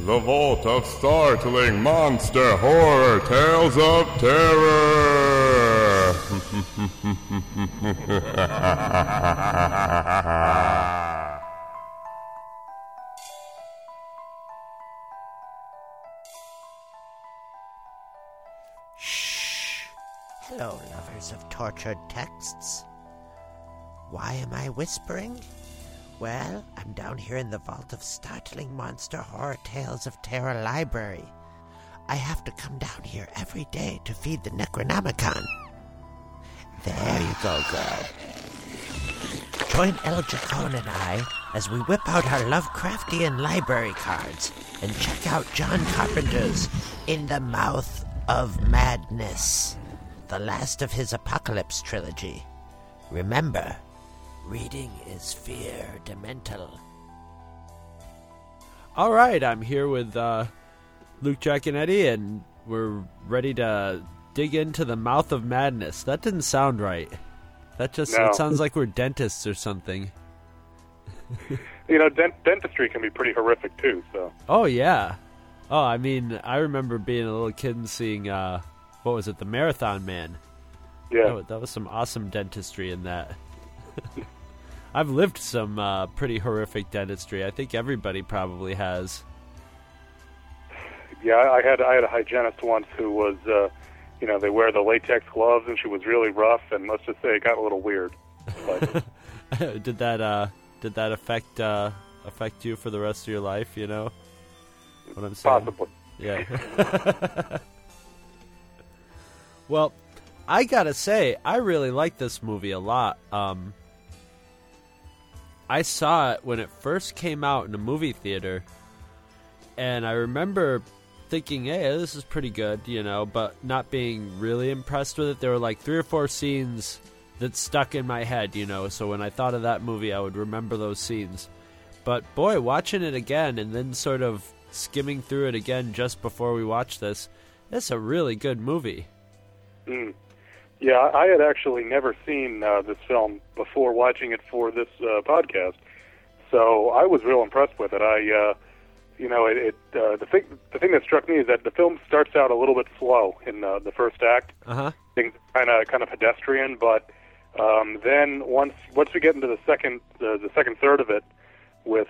the vault of startling monster horror tales of terror. Shh. Hello, lovers of tortured texts. Why am I whispering? Well, I'm down here in the vault of startling monster horror tales of terror library. I have to come down here every day to feed the Necronomicon. There you go, girl. Join El Jacone and I as we whip out our Lovecraftian library cards and check out John Carpenter's In the Mouth of Madness, the last of his Apocalypse trilogy. Remember, reading is fear demental. All right, I'm here with Luke, Jack, and Eddie, and we're ready to dig into the mouth of madness. That didn't sound right. It sounds like we're dentists or something. You know, dentistry can be pretty horrific too. So. Oh yeah. Oh, I mean, I remember being a little kid and seeing what was it, The Marathon Man? Yeah. That was some awesome dentistry in that. I've lived some pretty horrific dentistry. I think everybody probably has. Yeah, I had a hygienist once who was, they wear the latex gloves, and she was really rough, and let's just say it got a little weird. But, did that affect you for the rest of your life? You know what I'm saying? Possibly. Yeah. Well, I gotta say, I really like this movie a lot. I saw it when it first came out in a movie theater, and I remember thinking, hey, this is pretty good, but not being really impressed with it. There were like 3 or 4 scenes that stuck in my head, so when I thought of that movie, I would remember those scenes. But boy, watching it again and then sort of skimming through it again just before we watched this, it's a really good movie. Mm. Yeah, I had actually never seen this film before watching it for this podcast, so I was real impressed with it. The thing that struck me is that the film starts out a little bit slow in the first act. Uh-huh. Things kind of pedestrian, but then once we get into the second third of it, with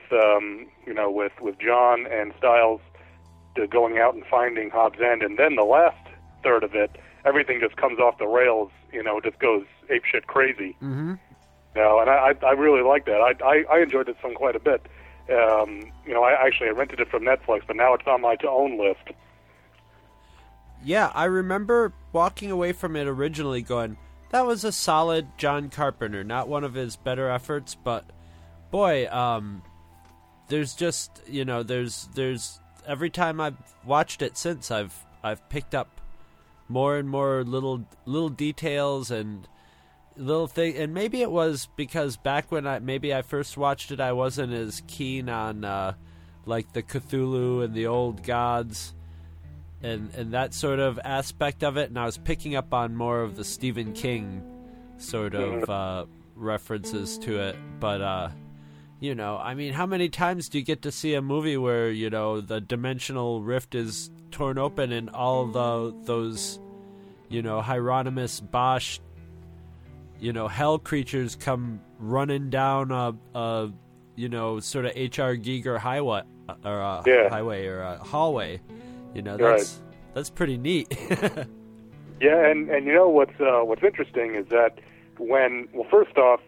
John and Stiles going out and finding Hobbs End, and then the last third of it, everything just comes off the rails, just goes apeshit crazy. Mm-hmm. And I really like that. I enjoyed this film quite a bit. I rented it from Netflix, but now it's on my to-own list. Yeah, I remember walking away from it originally going, that was a solid John Carpenter, not one of his better efforts, but boy, there's just, there's every time I've watched it since, I've picked up more and more little details and little things, and maybe it was because back when I first watched it, I wasn't as keen on like the Cthulhu and the old gods and that sort of aspect of it, and I was picking up on more of the Stephen King sort of references to it. But I mean, how many times do you get to see a movie where the dimensional rift is torn open and all those Hieronymus Bosch hell creatures come running down a sort of H.R. Giger highway or a hallway. That's pretty neat. Yeah, and what's interesting is that first off,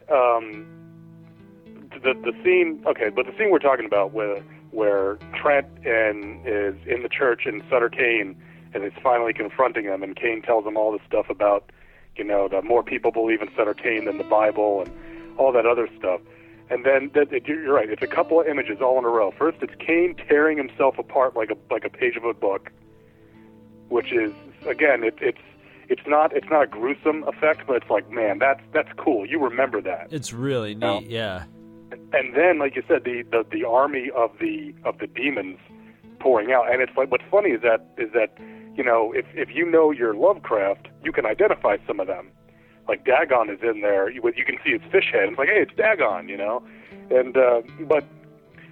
the scene. Okay, but the scene we're talking about where Trent is in the church and Sutter Kane and is finally confronting him, and Kane tells him all this stuff about that more people believe in Sutter Kane than the Bible and all that other stuff. And then you're right. It's a couple of images all in a row. First, it's Kane tearing himself apart like a page of a book, which is again, it's not a gruesome effect, but it's like, man, that's cool. You remember that? It's really neat, yeah. And then, like you said, the army of the demons pouring out. And it's like, what's funny is that if you know your Lovecraft, you can identify some of them. Like Dagon is in there. You can see his fish head. It's like, hey, it's Dagon, And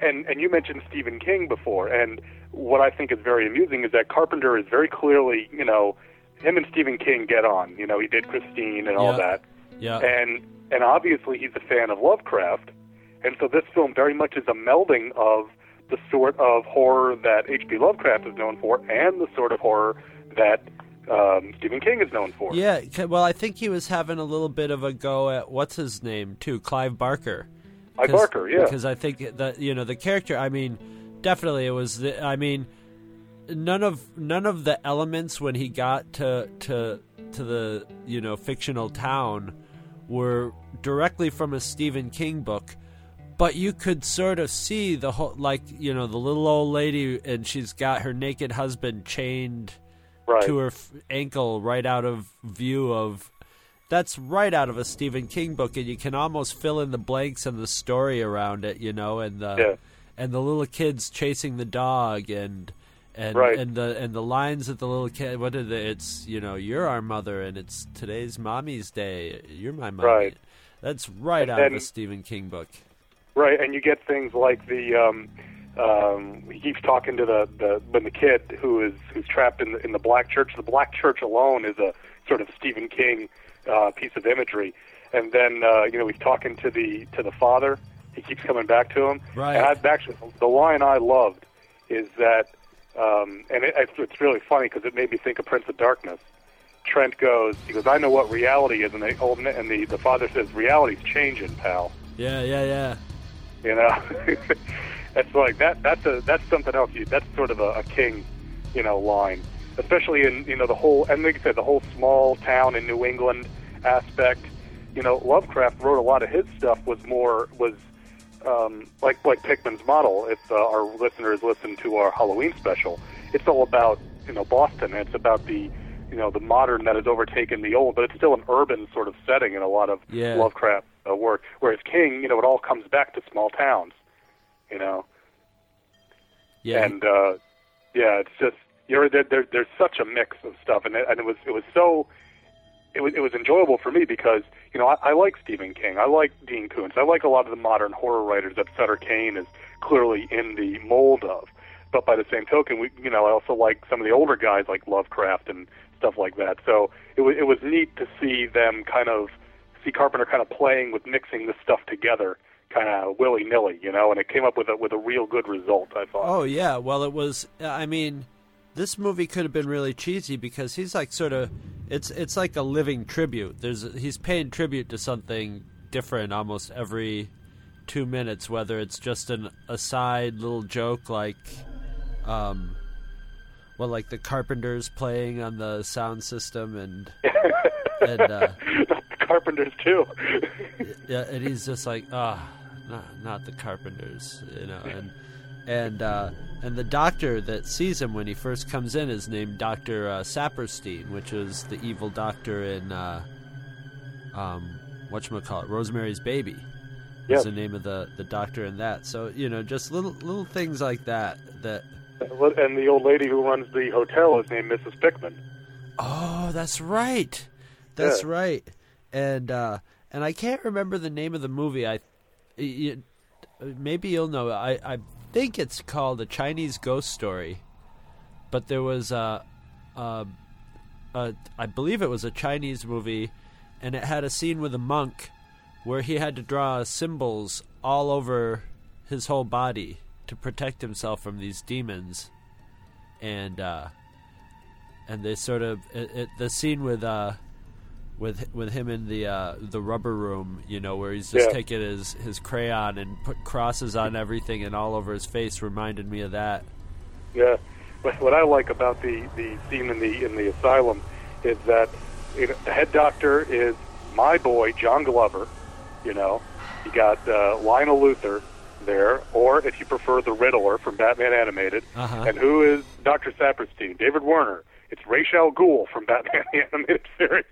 and you mentioned Stephen King before, and what I think is very amusing is that Carpenter is very clearly, him and Stephen King get on. He did Christine and all that. Yeah. And obviously he's a fan of Lovecraft, and so this film very much is a melding of the sort of horror that H.P. Lovecraft is known for and the sort of horror that Stephen King is known for. Yeah, well, I think he was having a little bit of a go at what's his name too, Clive Barker. Clive Barker, yeah. Because I think that the character. I mean, definitely it was. None of the elements when he got to the fictional town were directly from a Stephen King book. But you could sort of see the whole, the little old lady, and she's got her naked husband chained to her ankle right out of view of. That's right out of a Stephen King book, and you can almost fill in the blanks and the story around it, and the little kids chasing the dog, and the lines that the little kid. What are they? It's you're our mother, and it's today's mommy's day. You're my mommy. Right. That's right out of a Stephen King book. Right, and you get things like the he keeps talking to the kid who's trapped in the black church. The black church alone is a sort of Stephen King piece of imagery, and then he's talking to the father. He keeps coming back to him. Right. And actually, the line I loved is that, and it's really funny because it made me think of Prince of Darkness. Trent goes, I know what reality is, and the father says, reality's changing, pal. Yeah. That's like that's something else. That's sort of a King, line, especially in the whole, and like you said, the whole small town in New England aspect. Lovecraft wrote a lot of his stuff was like Pickman's model. If our listeners listen to our Halloween special, it's all about Boston. And it's about the the modern that has overtaken the old, but it's still an urban sort of setting in a lot of Lovecraft work. Whereas King, it all comes back to small towns, Yeah. And it's just there's such a mix of stuff, and it was enjoyable for me because I like Stephen King, I like Dean Koontz, I like a lot of the modern horror writers that Sutter Kane is clearly in the mold of. But by the same token, I also like some of the older guys like Lovecraft and stuff like that. So it was neat to see Carpenter kind of playing with mixing this stuff together, kind of willy-nilly, and it came up with a real good result, I thought. Oh yeah, well it was. I mean, this movie could have been really cheesy because he's like sort of. It's like a living tribute. He's paying tribute to something different almost every 2 minutes, whether it's just an aside little joke like. Like the Carpenters playing on the sound system and the Carpenters too. Yeah, and he's just like, not the Carpenters, and the doctor that sees him when he first comes in is named Dr. Saperstein, which is the evil doctor in whatchamacallit, Rosemary's Baby. Yep. Is the name of the doctor in that. So just little things like that. And the old lady who runs the hotel is named Mrs. Pickman. Oh, that's right. That's right. And I can't remember the name of the movie. Maybe you'll know. I think it's called A Chinese Ghost Story. But there was I believe it was a Chinese movie, and it had a scene with a monk where he had to draw symbols all over his whole body to protect himself from these demons, and they sort of the scene with him in the rubber room, where he's just taking his crayon and put crosses on everything and all over his face, reminded me of that. Yeah, but what I like about the scene in the asylum is that the head doctor is my boy John Glover. You got Lionel Luthor there, or if you prefer, the Riddler from Batman Animated. Uh-huh. And who is Dr. Saperstein? David Werner. It's Ra's al Ghul from Batman the Animated Series.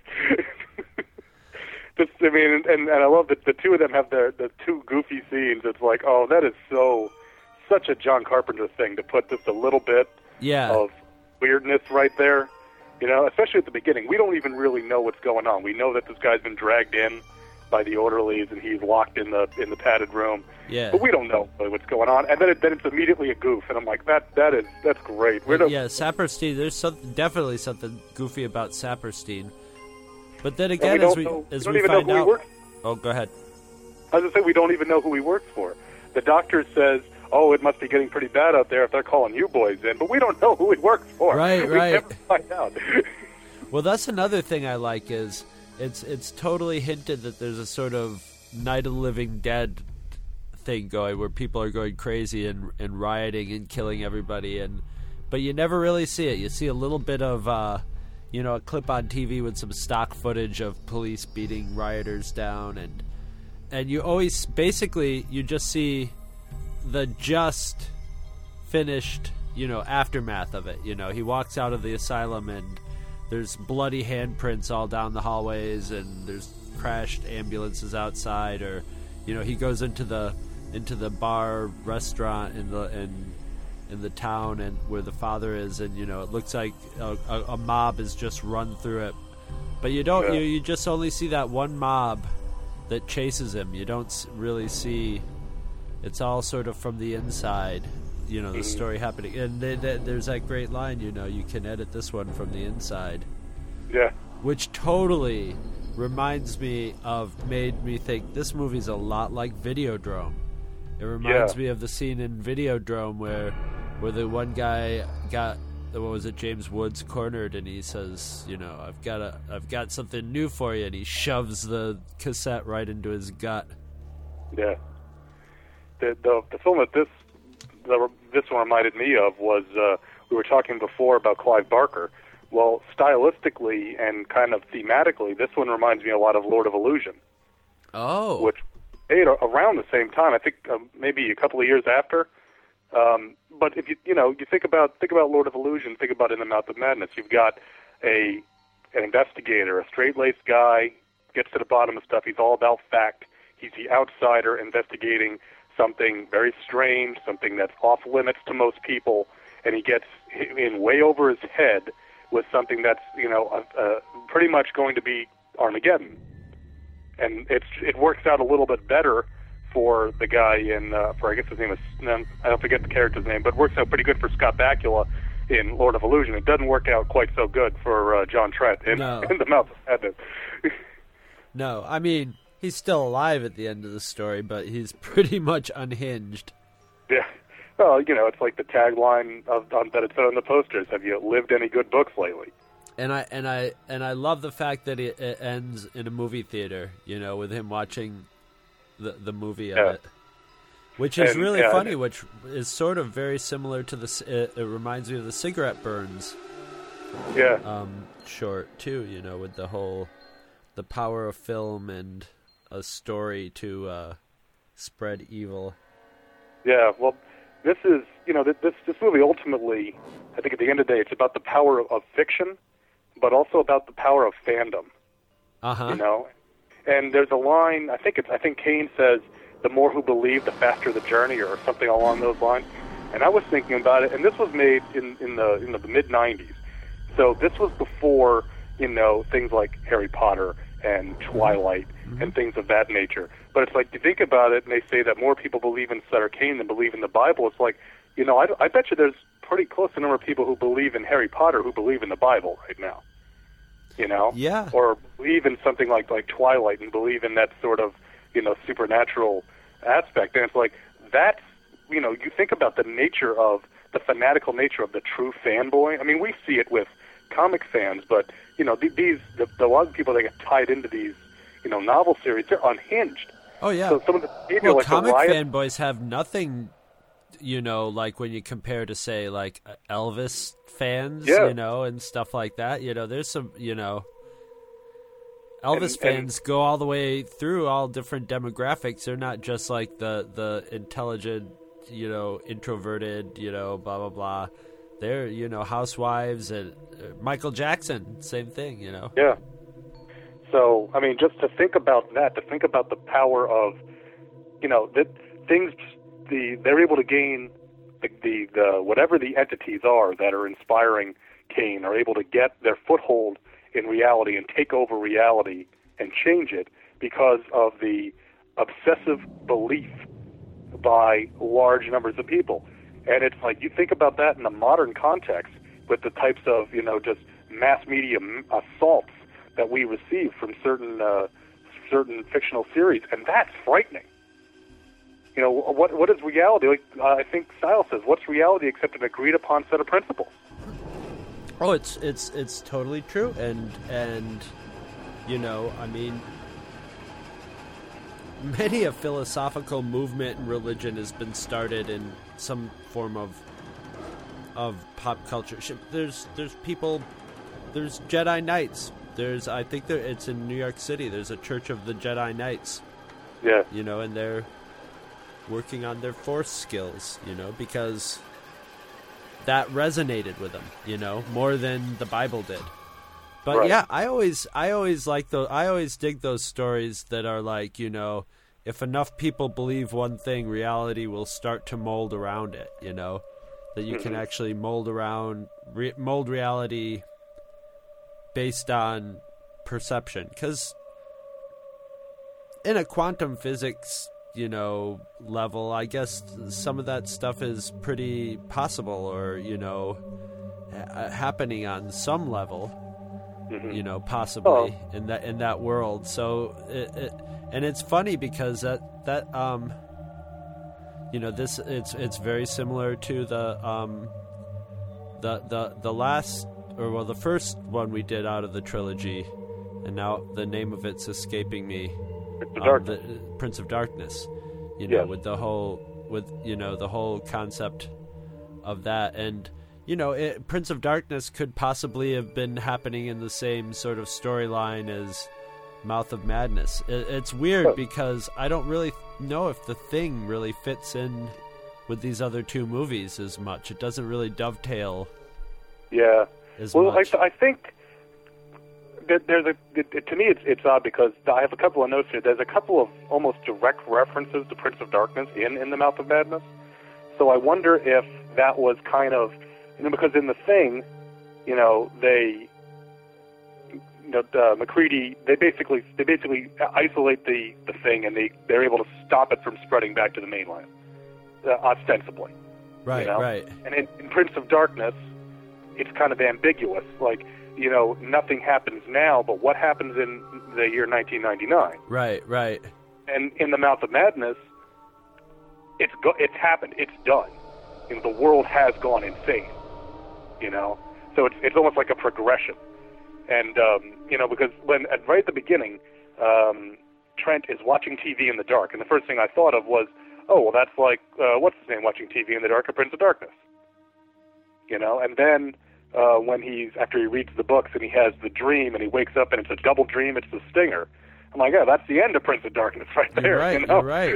And I love that the two of them have the two goofy scenes. It's like, oh, that is such a John Carpenter thing to put just a little bit of weirdness right there. Especially at the beginning. We don't even really know what's going on. We know that this guy's been dragged in by the orderlies, and he's locked in the padded room. Yeah. But we don't know really what's going on, and then it's immediately a goof, and I'm like, that's great. Yeah, Saperstein. There's definitely something goofy about Saperstein. But then again, as we find out, oh, go ahead. I was going to say, we don't even know who he works for. The doctor says, "Oh, it must be getting pretty bad out there if they're calling you boys in," but we don't know who he works for. Right. We never find out. Well, that's another thing I like is it's totally hinted that there's a sort of Night of the Living Dead thing going where people are going crazy and rioting and killing everybody, but you never really see it. You see a little bit of a clip on TV with some stock footage of police beating rioters down, and you always basically you just see the just finished aftermath of it. He walks out of the asylum and there's bloody handprints all down the hallways, and there's crashed ambulances outside, or he goes into the bar restaurant in the town and where the father is, and it looks like a mob has just run through it, but you don't you just only see that one mob that chases him. You don't really see. It's all sort of from the inside, the story happening. And there's that great line, you can edit this one from the inside. Yeah. Which totally made me think this movie's a lot like Videodrome. It reminds me of the scene in Videodrome where the one guy got, James Woods cornered, and he says, I've got something new for you, and he shoves the cassette right into his gut. Yeah. The film that this one reminded me of was we were talking before about Clive Barker. Well, stylistically and kind of thematically, this one reminds me a lot of Lord of Illusion. Oh. Which made around the same time. I think maybe a couple of years after. But if you think about Lord of Illusion, think about In the Mouth of Madness. You've got an investigator, a straight-laced guy, gets to the bottom of stuff. He's all about fact. He's the outsider investigating something very strange, something that's off limits to most people, and he gets in way over his head with something that's pretty much going to be Armageddon. And it works out a little bit better for the guy I guess his name is, I don't forget the character's name, but it works out pretty good for Scott Bakula in Lord of Illusion. It doesn't work out quite so good for John Trent in The Mouth of Madness. No, I mean, he's still alive at the end of the story, but he's pretty much unhinged. Yeah. Well, it's like the tagline that it said on the posters, "Have you lived any good books lately?" And I love the fact that it ends in a movie theater, with him watching the movie of it, which is really funny, which is sort of very similar to it reminds me of the Cigarette Burns short too, with the power of film and a story to spread evil. Yeah, well, this is, this movie ultimately, I think at the end of the day, it's about the power of fiction, but also about the power of fandom. And there's a line, I think Kane says, "The more who believe, the faster the journey," or something along those lines. And I was thinking about it, and this was made in the mid '90s, so this was before things like Harry Potter and Twilight and things of that nature. But it's like, you think about it, and they say that more people believe in Sutter Kane than believe in the Bible. It's like, I bet you there's pretty close to the number of people who believe in Harry Potter who believe in the Bible right now. Yeah. Or believe in something like Twilight and believe in that sort of, supernatural aspect. And it's like, that's, you think about the nature of, the fanatical nature of the true fanboy. I mean, we see it with comic fans, but, a lot of people that get tied into these, novel series, they're unhinged. Oh, yeah. So some of the behavior, like comic fanboys have nothing, like when you compare to, say, like Elvis fans, and stuff like that. There's some, Elvis fans go all the way through all different demographics. They're not just like the intelligent, introverted, blah, blah, blah. They're, housewives and Michael Jackson, same thing, Yeah. So, I mean, just to think about that, to think about the power of, that things, they're able to gain the whatever the entities are that are inspiring Kane are able to get their foothold in reality and take over reality and change it. because of the obsessive belief by large numbers of people. And it's like, you think about that in the modern context with the types of, just mass media assaults that we receive from certain fictional series, and that's frightening. What is reality? Like, I think Stiles says, what's reality except an agreed upon set of principles? Oh, it's totally true, and I mean, many a philosophical movement in religion has been started in some form of pop culture. There's people, there's Jedi Knights. I think it's in New York City. There's a Church of the Jedi Knights. Yeah. And they're working on their Force skills, because that resonated with them, more than the Bible did. But right. Yeah, I always like those. I always dig those stories that are like, if enough people believe one thing, reality will start to mold around it. That you can actually mold reality based on perception. Because in a quantum physics, level, I guess some of that stuff is pretty possible, or happening on some level, possibly in that world. So and it's funny because that this it's very similar to the last, or the first one we did out of the trilogy, and now the name of it's escaping me. The Prince of Darkness, with the whole concept of that, and Prince of Darkness could possibly have been happening in the same sort of storyline as Mouth of Madness. It's weird because I don't really know if The Thing really fits in with these other two movies as much. It doesn't really dovetail. Yeah. As much. I think that to me it's odd because I have a couple of notes here. There's a couple of almost direct references to Prince of Darkness in The Mouth of Madness. So I wonder if that was kind of, because in The Thing, MacReady, they basically isolate the Thing, and they're able to stop it from spreading back to the mainland, ostensibly. Right, right. And in Prince of Darkness, it's kind of ambiguous, like, nothing happens now, but what happens in the year 1999? Right. And in The Mouth of Madness, it's happened. It's done. The world has gone insane. So it's almost like a progression. And because right at the beginning, Trent is watching TV in the dark, and the first thing I thought of was, oh, well, that's like what's his name watching TV in the dark, a Prince of Darkness. And then after he reads the books and he has the dream and he wakes up and it's a double dream, it's the stinger. I'm like, yeah, that's the end of Prince of Darkness right there. You're right.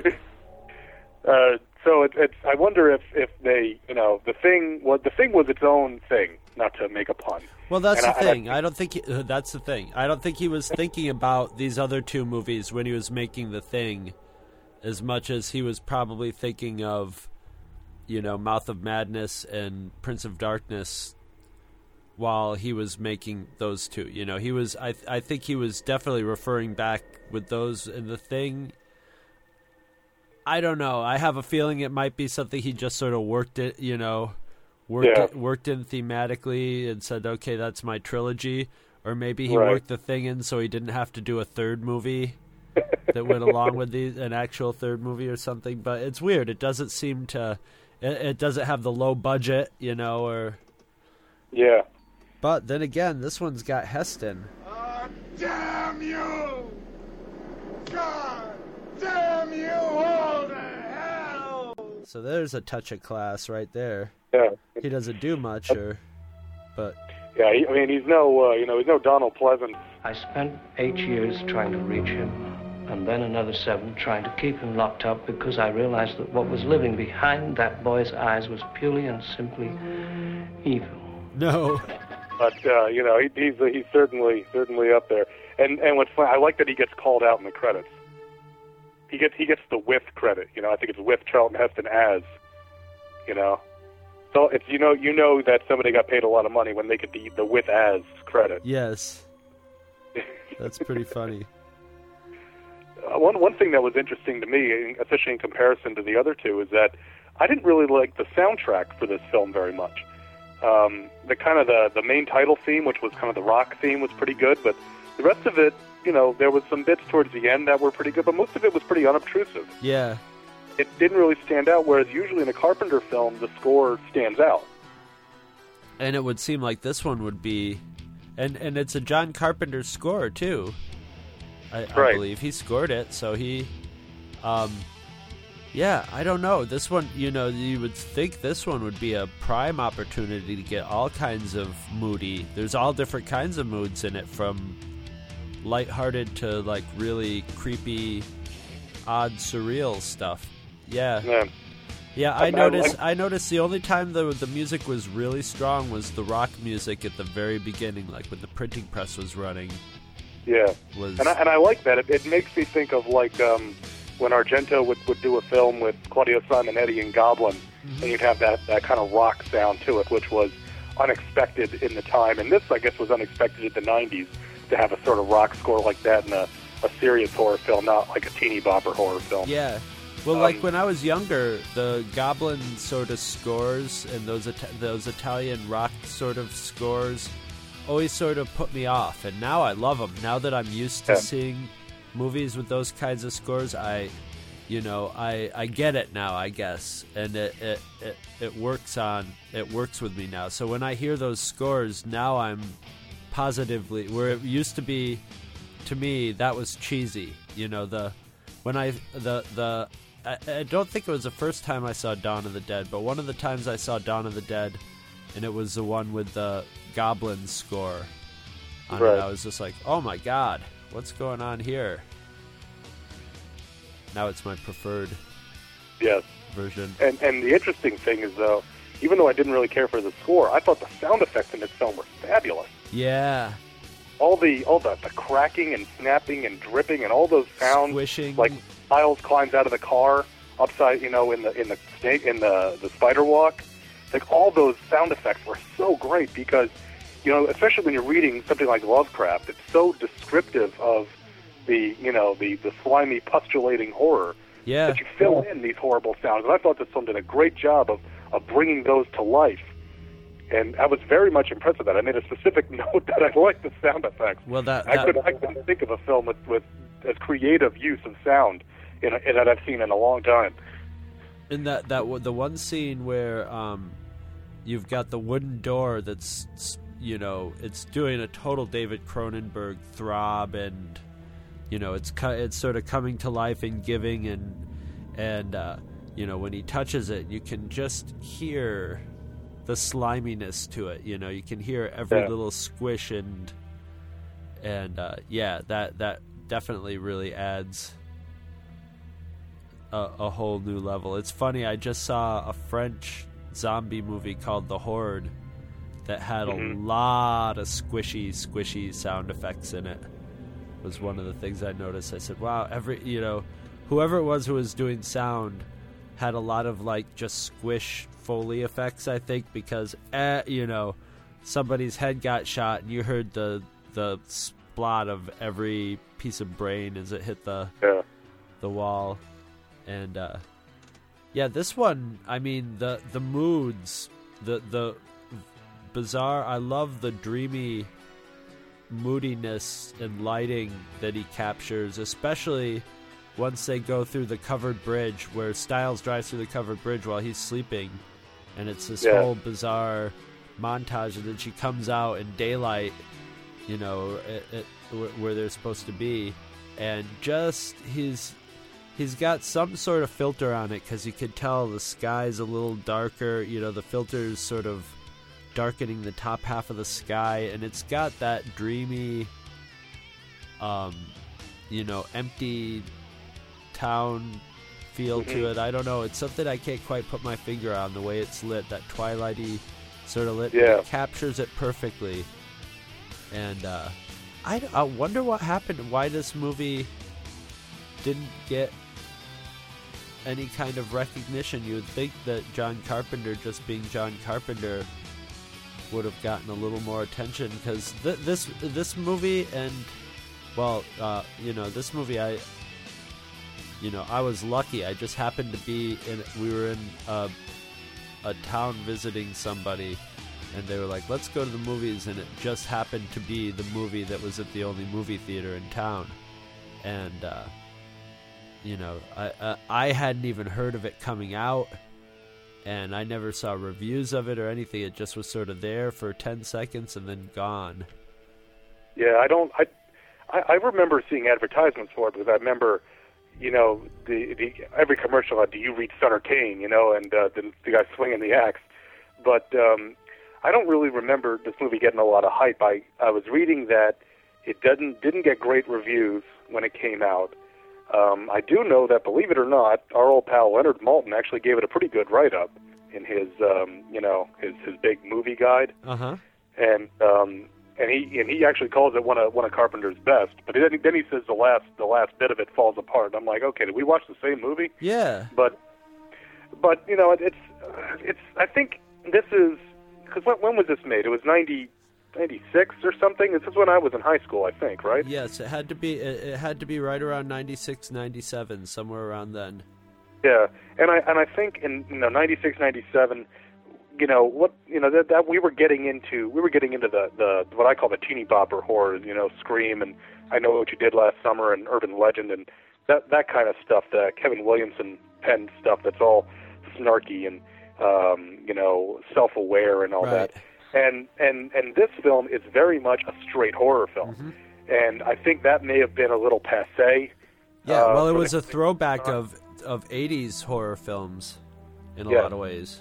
So it's I wonder if they, the thing was its own thing, not to make a pun. Well, that's the thing. I don't think that's the thing. I don't think he was thinking about these other two movies when he was making The Thing, as much as he was probably thinking of, Mouth of Madness and Prince of Darkness while he was making those two. He was. I think he was definitely referring back with those in The Thing. I don't know. I have a feeling it might be something he just sort of worked in thematically and said, okay, that's my trilogy. Or maybe he worked The Thing in so he didn't have to do a third movie that went along with an actual third movie or something. But it's weird. It doesn't seem to... It doesn't have the low budget, or... Yeah. But then again, this one's got Heston. Oh, damn you! God damn you all to hell! So there's a touch of class right there. Yeah. He doesn't do much, but... Yeah, he's no, he's no Donald Pleasant. I spent 8 years trying to reach him, and then another 7 trying to keep him locked up because I realized that what was living behind that boy's eyes was purely and simply evil. No. But, he's certainly up there. And what's funny, I like that he gets called out in the credits. He gets the with credit, I think it's with Charlton Heston as, So it's you know that somebody got paid a lot of money when they get the with as credit. Yes. That's pretty funny. one thing that was interesting to me, especially in comparison to the other two, is that I didn't really like the soundtrack for this film very much. The main title theme, which was kind of the rock theme, was pretty good, but the rest of it, there was some bits towards the end that were pretty good, but most of it was pretty unobtrusive. Yeah. It didn't really stand out, whereas usually in a Carpenter film, the score stands out. And it would seem like this one would be... And it's a John Carpenter score, too. I believe he scored it, so he... yeah, I don't know. This one, you would think this one would be a prime opportunity to get all kinds of moody. There's all different kinds of moods in it, from lighthearted to, like, really creepy, odd, surreal stuff. Yeah. Yeah, I noticed the only time the music was really strong was the rock music at the very beginning, like when the printing press was running. Yeah, and I like that. It makes me think of like when Argento would do a film with Claudio Simonetti and Goblin, and you'd have that kind of rock sound to it, which was unexpected in the time. And this, I guess, was unexpected in the 90s to have a sort of rock score like that in a serious horror film, not like a teeny bopper horror film. Yeah. Well, like when I was younger, the Goblin sort of scores and those Italian rock sort of scores always sort of put me off, and now I love them. Now that I'm used to seeing movies with those kinds of scores, I get it now, I guess, and it works with me now. So when I hear those scores, now I'm positively, where it used to be, to me, that was cheesy. I don't think it was the first time I saw Dawn of the Dead, but one of the times I saw Dawn of the Dead, and it was the one with the Goblin score on it, I was just like, oh my god, what's going on here? Now it's my preferred version. And the interesting thing is, though, even though I didn't really care for the score, I thought the sound effects in this film were fabulous. Yeah. All the cracking and snapping and dripping and all those sounds, squishing, like Miles climbs out of the car upside, in the spider walk. Like all those sound effects were so great because, especially when you're reading something like Lovecraft, it's so descriptive of the slimy, pustulating horror that you fill in these horrible sounds. And I thought this film did a great job of bringing those to life. And I was very much impressed with that. I made a specific note that I liked the sound effects. Well, I couldn't think of a film with as creative use of sound that I've seen in a long time. In the one scene where you've got the wooden door that's it's doing a total David Cronenberg throb, and it's sort of coming to life and giving, and when he touches it, you can just hear the sliminess to it. You can hear every little squish, and that definitely really adds a whole new level. It's funny, I just saw a French zombie movie called The Horde that had a lot of squishy sound effects in it. Was one of the things I noticed. I said, wow, whoever it was who was doing sound had a lot of like just squish Foley effects, I think, because somebody's head got shot and you heard the splot of every piece of brain as it hit the wall. And this one, I mean, the moods, the bizarre, I love the dreamy moodiness and lighting that he captures, especially once they go through the covered bridge, where Stiles drives through the covered bridge while he's sleeping, and it's this whole bizarre montage, and then she comes out in daylight, where they're supposed to be, and just he's got some sort of filter on it, because you could tell the sky's a little darker, the filter's sort of darkening the top half of the sky, and it's got that dreamy empty town feel to it. I don't know, it's something I can't quite put my finger on, the way it's lit, that twilighty sort of lit. It captures it perfectly. And I wonder what happened, why this movie didn't get any kind of recognition. You would think that John Carpenter, just being John Carpenter, would have gotten a little more attention, because this movie, and this movie I was lucky. I just happened to be we were in a town visiting somebody, and they were like, let's go to the movies, and it just happened to be the movie that was at the only movie theater in town. And, I hadn't even heard of it coming out, and I never saw reviews of it or anything. It just was sort of there for 10 seconds and then gone. Yeah, I remember seeing advertisements for it, because I remember, the every commercial had, do you read Sutter Kane, and the guy swinging the axe. But I don't really remember this movie getting a lot of hype. I was reading that it didn't get great reviews when it came out. I do know that, believe it or not, our old pal Leonard Maltin actually gave it a pretty good write-up in his his big movie guide. Uh-huh. And he actually calls it one of Carpenter's best. But then he says the last bit of it falls apart. I'm like, okay, did we watch the same movie? Yeah. But it's I think this is, because when was this made? It was 96 or something. This is when I was in high school, I think, right? Yes, it had to be right around 96, 97, somewhere around then. Yeah, and I think in 96, 97, that we were getting into the what I call the teeny bopper horrors, Scream and I Know What You Did Last Summer and Urban Legend and that kind of stuff, the Kevin Williamson penned stuff that's all snarky and self-aware and all right. that. And this film is very much a straight horror film. Mm-hmm. And I think that may have been a little passé. Yeah, well, it was a throwback of 80s horror films in a lot of ways.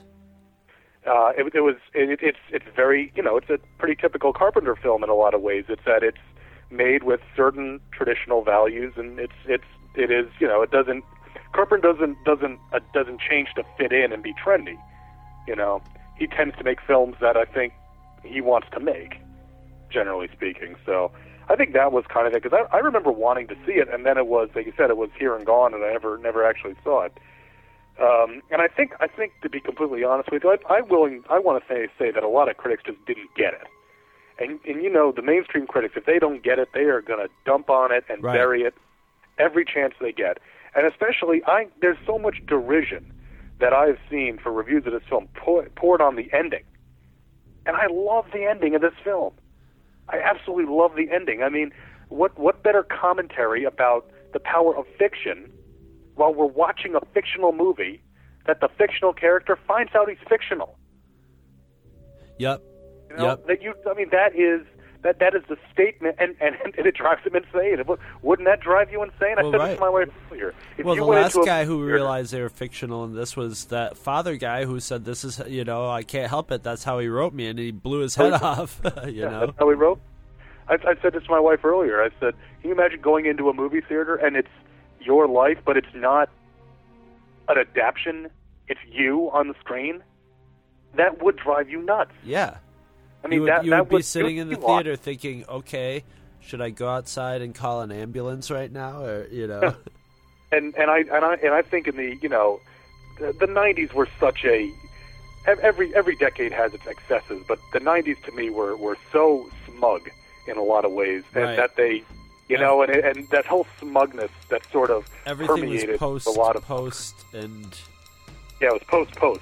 It's very, it's a pretty typical Carpenter film in a lot of ways. It's that it's made with certain traditional values, and it is, it doesn't, Carpenter doesn't change to fit in and be trendy. He tends to make films that I think he wants to make, generally speaking. So I think that was kind of it, because I remember wanting to see it, and then it was, like you said, it was here and gone, and I never actually saw it. And I think to be completely honest with you, I want to say that a lot of critics just didn't get it. And the mainstream critics, if they don't get it, they are going to dump on it and bury it every chance they get. And especially, there's so much derision that I've seen for reviews of this film poured on the ending. And I love the ending of this film. I absolutely love the ending. I mean, what better commentary about the power of fiction while we're watching a fictional movie that the fictional character finds out he's fictional? Yep. Yep. That is the statement, and it drives him insane. Wouldn't that drive you insane? I said this to my wife earlier. The last guy who realized they were fictional in this was that father guy who said, "This is, I can't help it. That's how he wrote me," and he blew his head off. That's how he wrote. I said this to my wife earlier. I said, "Can you imagine going into a movie theater and it's your life, but it's not an adaptation? It's you on the screen. That would drive you nuts." Yeah. I mean, you would be sitting in the theater thinking, okay, should I go outside and call an ambulance right now, or And I think in the the 90s were such a every decade has its excesses, but the 90s to me were so smug in a lot lot and that they and that whole smugness that sort of everything permeated was a lot of post and yeah, it was post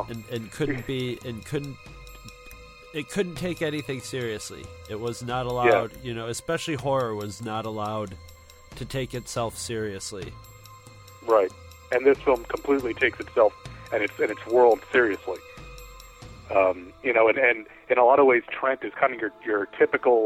and it couldn't take anything seriously. It was not allowed, especially horror was not allowed to take itself seriously. Right. And this film completely takes itself and its world seriously. And in a lot of ways, Trent is kind of your typical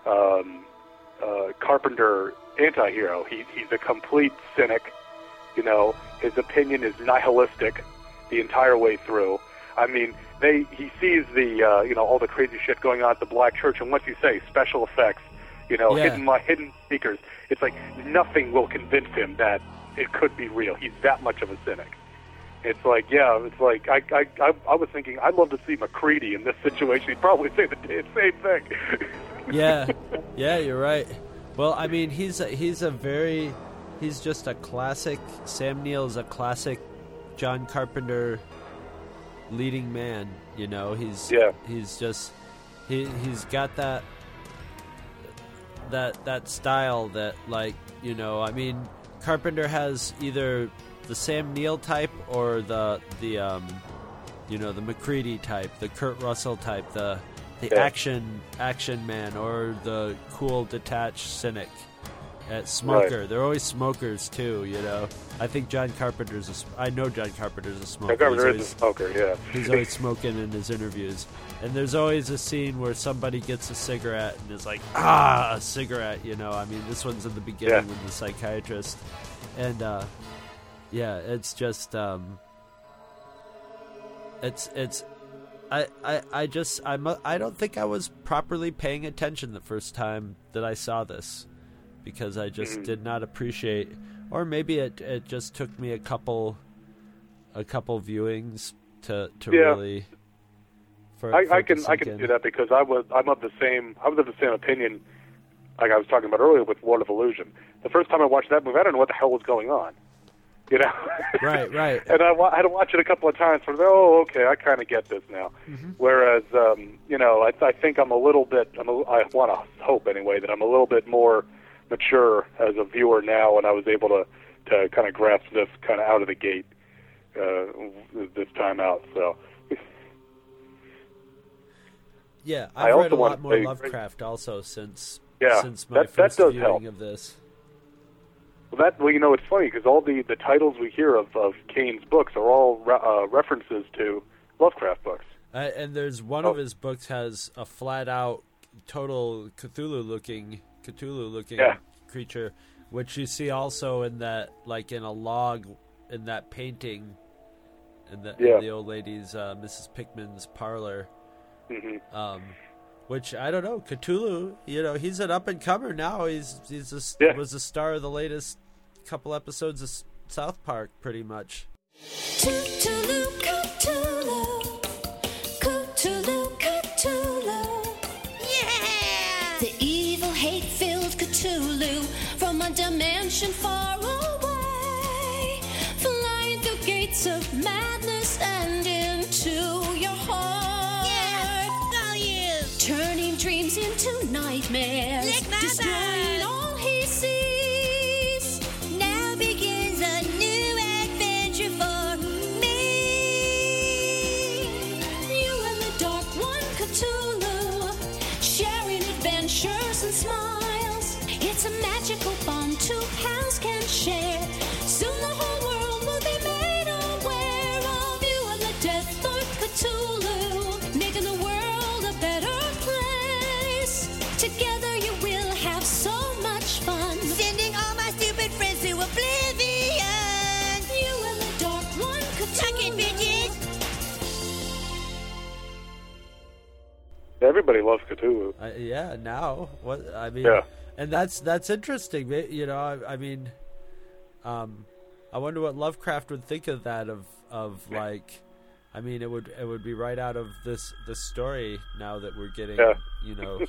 Carpenter anti-hero. He's a complete cynic. His opinion is nihilistic the entire way through. I mean, he sees the all the crazy shit going on at the Black Church, and once you say special effects, hidden speakers, it's like nothing will convince him that it could be real. He's that much of a cynic. It's like I was thinking I'd love to see MacReady in this situation. He'd probably say the same thing. Yeah, you're right. Well, I mean, he's just a classic. Sam Neill is a classic John Carpenter leading man. He's got that style that, I mean, Carpenter has either the Sam Neill type or the MacReady type, the Kurt Russell type, the action man, or the cool detached cynic. Smoker. Right. They're always smokers too, you know. I think John Carpenter's I know John Carpenter's a smoker. Carpenter is a smoker, yeah. He's always smoking in his interviews. And there's always a scene where somebody gets a cigarette and is like, a cigarette, you know. I mean, this one's in the beginning with the psychiatrist. And, it's just, I don't think I was properly paying attention the first time that I saw this, because I just did not appreciate, or maybe it just took me a couple viewings to really. I can do that, because I was of the same opinion, like I was talking about earlier with World of Illusion. The first time I watched that movie, I didn't know what the hell was going on. You know, right. And I had to watch it a couple of times for, okay, I kind of get this now. Mm-hmm. Whereas, I think I'm a little bit, I want to hope anyway, that I'm a little bit more mature as a viewer now, and I was able to kind of grasp this kind of out of the gate this time out. So, yeah, I've read a lot more Lovecraft also since my first viewing of this. Well, it's funny, because all the titles we hear of Kane's books are all references to Lovecraft books. And there's one of his books has a flat-out, total Cthulhu-looking creature, which you see also in that, like in a log, in that painting, in the old lady's, Mrs. Pickman's parlor. Mm-hmm. Which, I don't know, Cthulhu, you know, he's an up-and-comer now. Was the star of the latest couple episodes of South Park, pretty much. Cthulhu, Cthulhu, Cthulhu, Cthulhu. Yeah! The evil, hate-filled Cthulhu from a dimension far away, flying through gates of madness and into your heart. Turning dreams into nightmares, destroying all he sees. Now begins a new adventure for me. You and the Dark One, Cthulhu, sharing adventures and smiles. It's a magical bond two pals can share. Soon the whole world will be made aware of you and the Death Lord Cthulhu, making the world a better place. Together you will have so much fun, sending all my stupid friends to oblivion. You and the Dark One Cthulhu. Bitches. Everybody loves Cthulhu. Now. What I mean, and that's interesting. You know, I mean, I wonder what Lovecraft would think of that. Of like, I mean, it would be right out of this story now that we're getting. You know.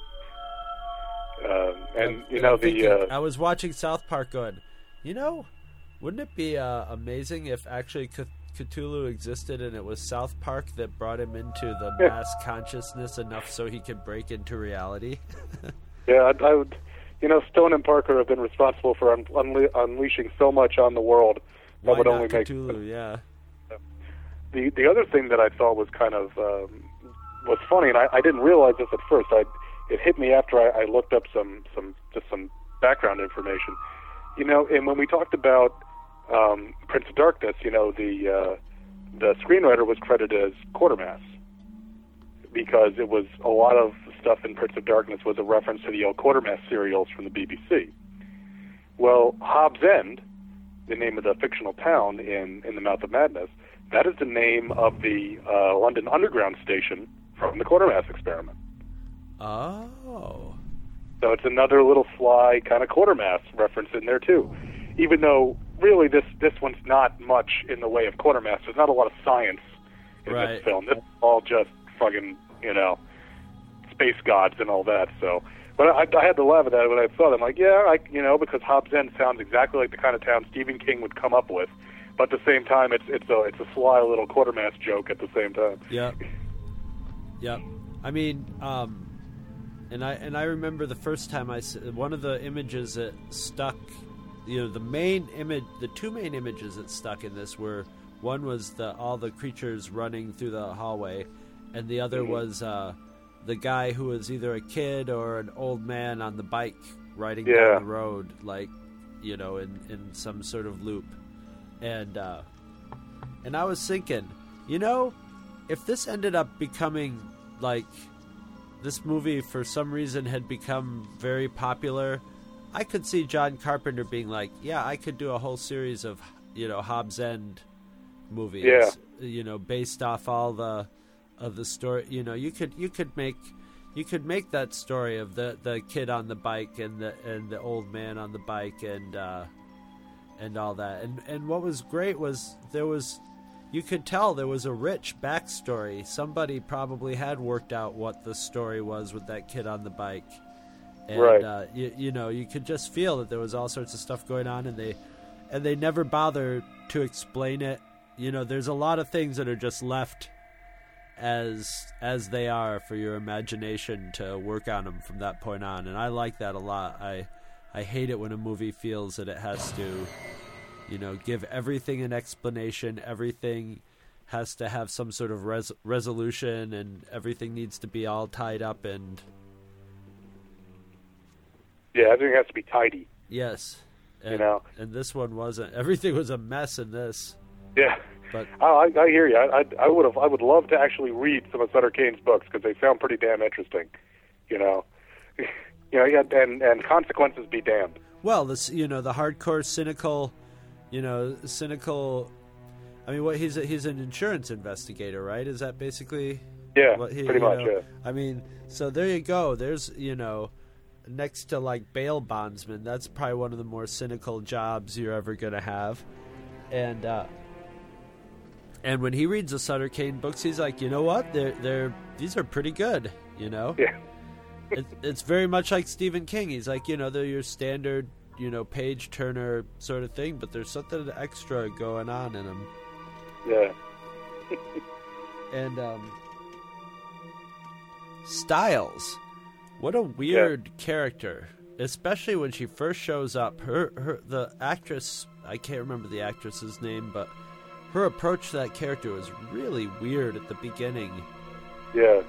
I was watching South Park going, you know, wouldn't it be amazing if actually Cthulhu existed and it was South Park that brought him into the mass consciousness enough so he could break into reality? I would. You know, Stone and Parker have been responsible for unleashing so much on the world that would only make Cthulhu. Yeah. The other thing that I thought was kind of was funny, and I didn't realize this at first. It hit me after I looked up some background information. You know, and when we talked about Prince of Darkness, you know, the screenwriter was credited as Quatermass, because it was a lot of stuff in Prince of Darkness was a reference to the old Quatermass serials from the BBC. Well, Hobbs End, the name of the fictional town in The Mouth of Madness, that is the name of the London Underground station from the Quatermass experiment. Oh. So it's another little sly kind of Quatermass reference in there too. Even though really this one's not much in the way of Quatermass. There's not a lot of science in this film. It's all just fucking, you know, space gods and all that. So, but I had to laugh at that when I saw them. Like, because Hobbs End sounds exactly like the kind of town Stephen King would come up with. But at the same time, it's a sly little Quatermass joke at the same time. Yeah. Yeah. I mean, and I remember the first time one of the images that stuck the main image, the two main images that stuck in this were, one was all the creatures running through the hallway, and the other was the guy who was either a kid or an old man on the bike riding down the road, like, in some sort of loop. And I was thinking, if this ended up becoming, like, this movie for some reason had become very popular, I could see John Carpenter being like, yeah, I could do a whole series of, Hobbs End movies, based off all the story. You could make that story of the kid on the bike and the old man on the bike and all that. And what was great was you could tell there was a rich backstory. Somebody probably had worked out what the story was with that kid on the bike. And, right. You could just feel that there was all sorts of stuff going on, and they never bother to explain it. There's a lot of things that are just left as they are for your imagination to work on them from that point on, and I like that a lot. I hate it when a movie feels that it has to, give everything an explanation. Everything has to have some sort of resolution, and everything needs to be all tied up. And yeah, everything has to be tidy. Yes, and and this one wasn't. Everything was a mess in this. Yeah, but I hear you. I would love to actually read some of Sutter Kane's books because they sound pretty damn interesting. And consequences be damned. Well, the hardcore cynical. I mean, he's an insurance investigator, right? Is that basically? Yeah, pretty much. Yeah. I mean, so there you go. There's next to like bail bondsman, that's probably one of the more cynical jobs you're ever gonna have. And when he reads the Sutter Kane books, he's like, you know what? These are pretty good. Yeah. It's very much like Stephen King. He's like, they're your standard, page turner sort of thing, but there's something extra going on in them. Yeah. And Styles, what a weird character, especially when she first shows up. The actress, I can't remember the actress's name, but her approach to that character was really weird at the beginning. Yeah.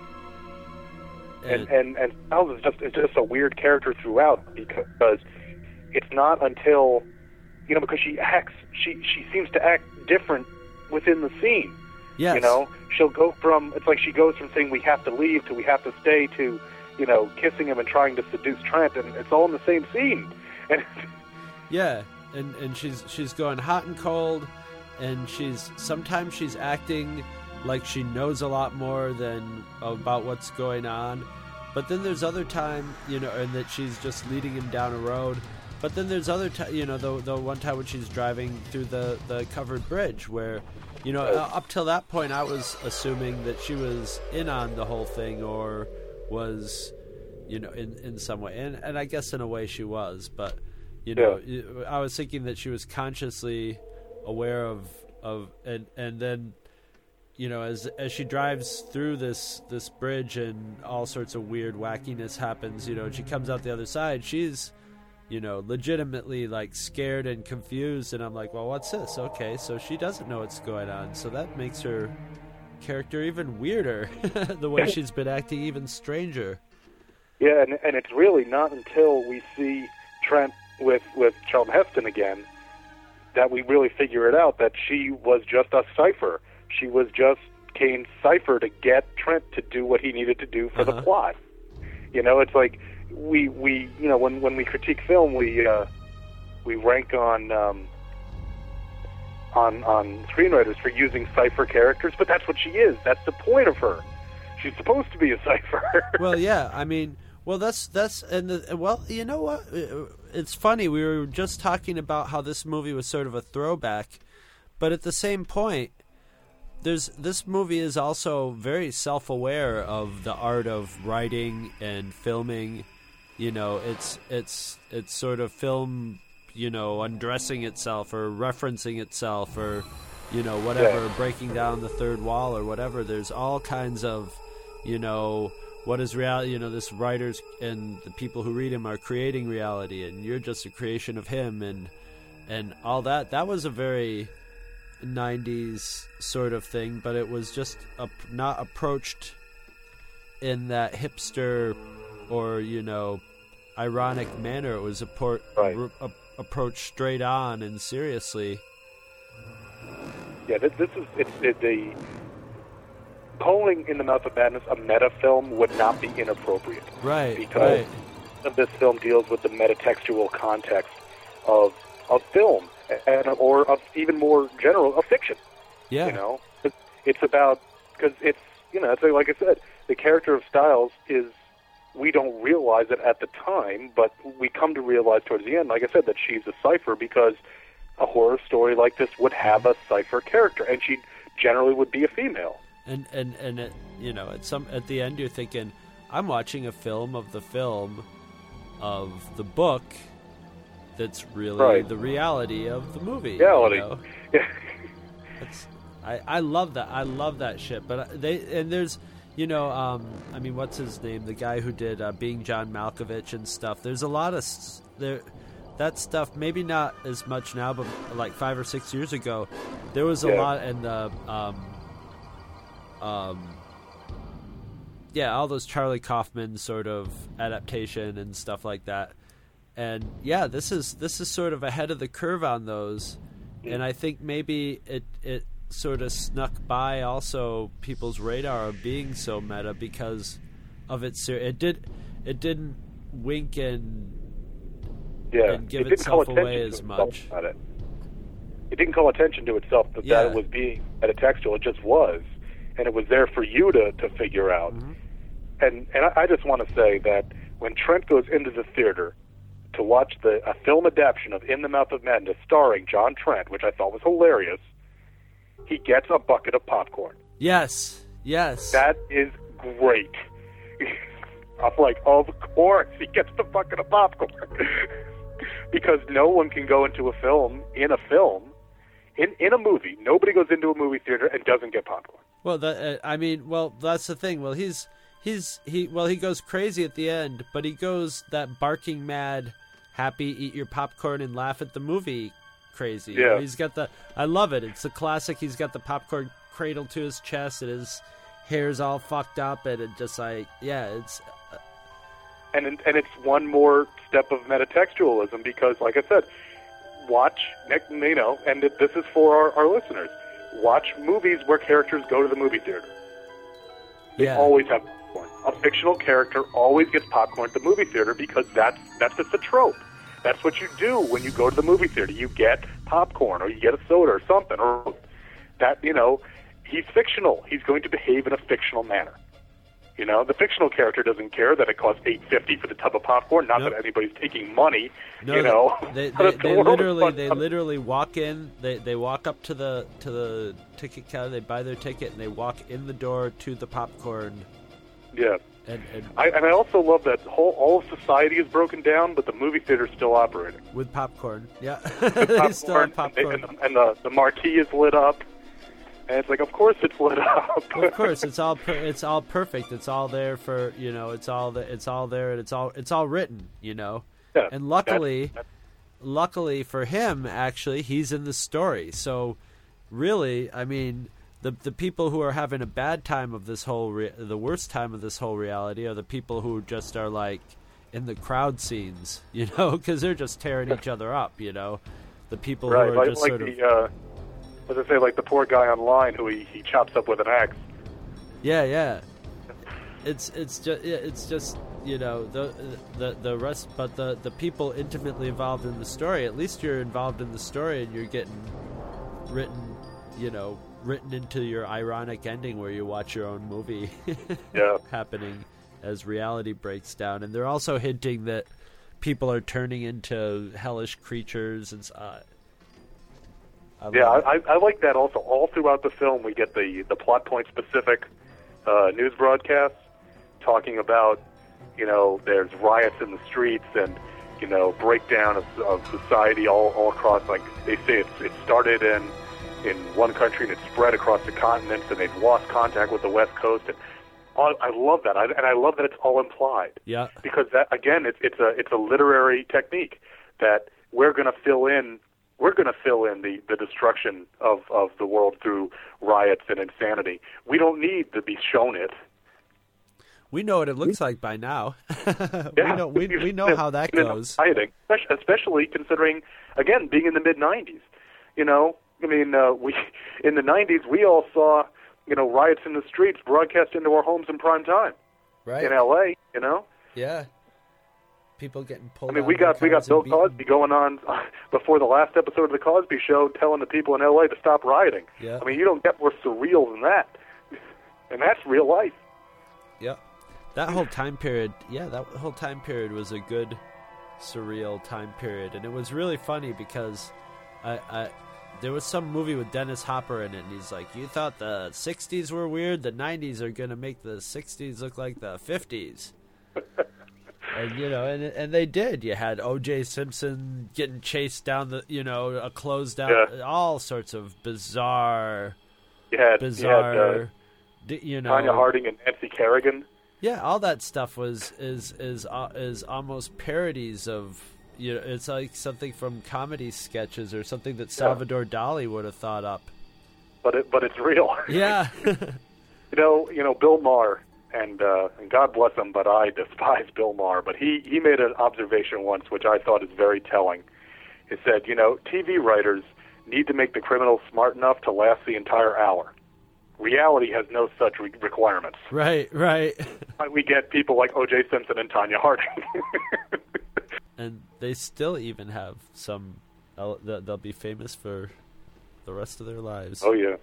And Styles is just a weird character throughout, because it's not until, because she seems to act different within the scene. Yes. She'll go from, it's like she goes from saying we have to leave to we have to stay to, kissing him and trying to seduce Trent, and it's all in the same scene. And yeah, and she's going hot and cold, and sometimes she's acting like she knows a lot more than about what's going on, but then there's other time, and that she's just leading him down a road. But then there's other time, the one time when she's driving through the covered bridge where, up till that point I was assuming that she was in on the whole thing or was, in some way, and I guess in a way she was, but I was thinking that she was consciously aware of and then, as she drives through this bridge and all sorts of weird wackiness happens, and she comes out the other side, she's, legitimately like scared and confused, and I'm like, well, what's this? Okay, so she doesn't know what's going on, so that makes her character even weirder. The way she's been acting even stranger. Yeah, and it's really not until we see Trent with Charlton Heston again that we really figure it out that she was just a cipher. She was just Kane's cipher to get Trent to do what he needed to do for the plot. It's like we when we critique film, we rank on screenwriters for using cipher characters, but that's what she is. That's the point of her. She's supposed to be a cipher. Well, yeah, I mean, that's you know what? It's funny. We were just talking about how this movie was sort of a throwback, but at the same point, this movie is also very self-aware of the art of writing and filming. It's sort of film, undressing itself or referencing itself or, whatever, breaking down the third wall or whatever. There's all kinds of, what is reality? This writers and the people who read him are creating reality, and you're just a creation of him, and all that. That was a very 90s sort of thing, but it was just not approached in that hipster or ironic manner. It was approached straight on and seriously. Yeah, the calling In the Mouth of Madness a meta film would not be inappropriate, right? Because this film deals with the metatextual context of film, or of even more general of fiction. Yeah, it's about, because it's like I said, the character of Styles is, we don't realize it at the time, but we come to realize towards the end, like I said, that she's a cipher, because a horror story like this would have a cipher character, and she generally would be a female. And at the end you're thinking, I'm watching a film of the the book that's really the reality of the movie. Reality. Yeah. I love that. I love that shit. But there's what's his name? The guy who did Being John Malkovich and stuff. There's a lot of that stuff. Maybe not as much now, but like 5 or 6 years ago, there was a lot in the all those Charlie Kaufman sort of adaptation and stuff like that. And this is sort of ahead of the curve on those. And I think maybe it sort of snuck by also people's radar of being so meta because of its it didn't wink and give itself away as much. It didn't call attention to itself that it was being metatextual. It just was, and it was there for you to figure out. Mm-hmm. And I just want to say that when Trent goes into the theater to watch a film adaptation of In the Mouth of Madness starring John Trent, which I thought was hilarious, he gets a bucket of popcorn. Yes. That is great. I'm like, of course he gets the bucket of popcorn. Because no one can go into a movie, nobody goes into a movie theater and doesn't get popcorn. Well, that's the thing. Well, he goes crazy at the end, but he goes that barking mad, happy, eat your popcorn and laugh at the movie crazy. Yeah. He's got I love it. It's a classic. He's got the popcorn cradled to his chest and his hair's all fucked up, and it just it's. And it's one more step of metatextualism because, like I said, watch, and this is for our listeners, watch movies where characters go to the movie theater. They always have popcorn. A fictional character always gets popcorn at the movie theater because that's just a trope. That's what you do when you go to the movie theater. You get popcorn or you get a soda or something. Or that, he's fictional. He's going to behave in a fictional manner. The fictional character doesn't care that it costs $8.50 for the tub of popcorn. Not that anybody's taking money. No, they literally walk in. They walk up to the ticket counter. They buy their ticket and they walk in the door to the popcorn. Yeah. And I also love that all of society is broken down, but the movie theater's still operating with popcorn. Yeah, they still have popcorn, and the marquee is lit up. And it's like, of course it's lit up. Of course, it's all perfect. It's all there for it's all there, and it's all written. Yeah, and luckily for him, actually, he's in the story. So, really, I mean, the people who are having a bad time of this whole the worst time of this whole reality are the people who just are like in the crowd scenes, because they're just tearing each other up. The people who are just sort of. As I say, like the poor guy online who he chops up with an axe. Yeah. It's just the rest, but the people intimately involved in the story. At least you're involved in the story, and you're getting written into your ironic ending where you watch your own movie happening as reality breaks down. And they're also hinting that people are turning into hellish creatures and. I like that also. All throughout the film, we get the plot point specific news broadcasts talking about, there's riots in the streets and, breakdown of society all across. Like they say, it started in one country and it spread across the continents, and they've lost contact with the West Coast. And I love that, and I love that it's all implied. Yeah. Because that again, it's a literary technique that we're going to fill in. We're going to fill in the destruction of the world through riots and insanity. We don't need to be shown it. We know what it looks like by now. Yeah. we know how that goes. Rioting, especially considering, again, being in the mid-'90s. You know, I mean, we in the '90s we all saw, you know, riots in the streets broadcast into our homes in prime time. Right. In L.A., you know. Yeah. People getting pulled. I mean, we got Bill Cosby going on before the last episode of the Cosby Show, telling the people in L.A. to stop rioting. Yeah. I mean, you don't get more surreal than that, and that's real life. Yep. That whole time period, was a good, surreal time period, and it was really funny because, there was some movie with Dennis Hopper in it, and he's like, "You thought the '60s were weird? The '90s are gonna make the '60s look like the '50s." And you know, and they did. You had O.J. Simpson getting chased down a closed down, all sorts of bizarre. You had Tanya Harding and Nancy Kerrigan. Yeah, all that stuff is almost parodies of, you know, it's like something from comedy sketches or something that Salvador Dali would have thought up. But it's real. Yeah. you know Bill Maher, and God bless him, but I despise Bill Maher. But he made an observation once, which I thought is very telling. He said, you know, TV writers need to make the criminals smart enough to last the entire hour. Reality has no such requirements. Right. We get people like O.J. Simpson and Tanya Harding. And they still even have some. They'll be famous for the rest of their lives. Oh yeah.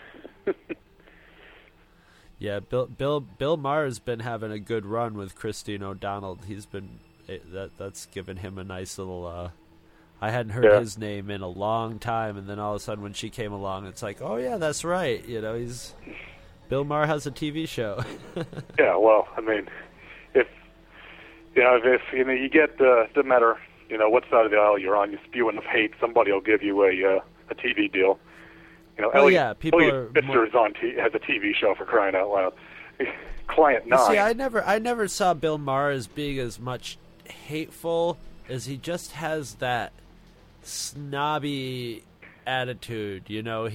Yeah, Bill Maher's been having a good run with Christine O'Donnell. He's been that's given him a nice little. I hadn't heard his name in a long time, and then all of a sudden when she came along, it's like, oh yeah, that's right. You know, Bill Maher has a TV show. Yeah, well, I mean, if you get doesn't matter, you know, what side of the aisle you're on, you spew enough hate, somebody will give you a TV deal. You know, Elliot Pfister has a TV show, for crying out loud. Client 9. See, I never saw Bill Maher as being as much hateful as he just has that snobby attitude. You know,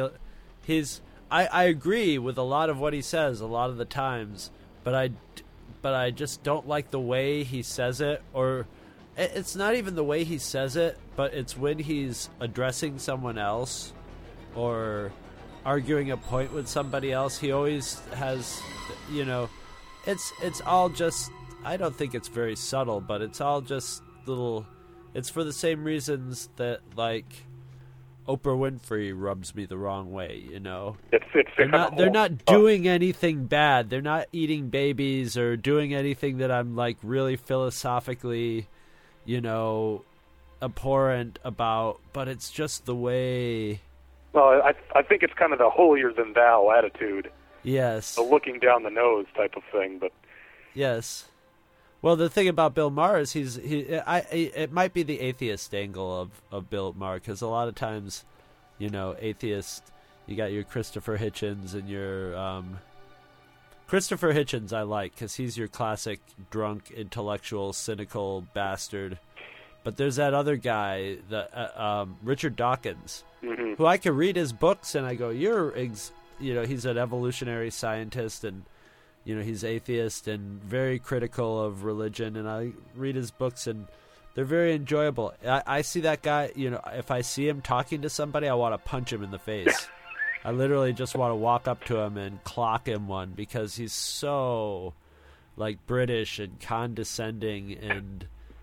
I agree with a lot of what he says a lot of the times, but I just don't like the way he says it, or it's not even the way he says it, but it's when he's addressing someone else or arguing a point with somebody else. He always has, you know, it's all just, I don't think it's very subtle, but it's all just little, it's for the same reasons that, like, Oprah Winfrey rubs me the wrong way, you know. They're not doing anything bad. They're not eating babies or doing anything that I'm, like, really philosophically, you know, abhorrent about, but it's just the way. Well, I think it's kind of the holier-than-thou attitude. Yes. The looking down the nose type of thing, but. Yes. Well, the thing about Bill Maher is it might be the atheist angle of Bill Maher, because a lot of times, you know, atheists, you got your Christopher Hitchens and your Christopher Hitchens I like, because he's your classic drunk, intellectual, cynical bastard. But there's that other guy, Richard Dawkins, who I can read his books and I go, you know, he's an evolutionary scientist and, you know, he's atheist and very critical of religion, and I read his books and they're very enjoyable. I see that guy, you know, if I see him talking to somebody, I want to punch him in the face. I literally just want to walk up to him and clock him one, because he's so, like, British and condescending, and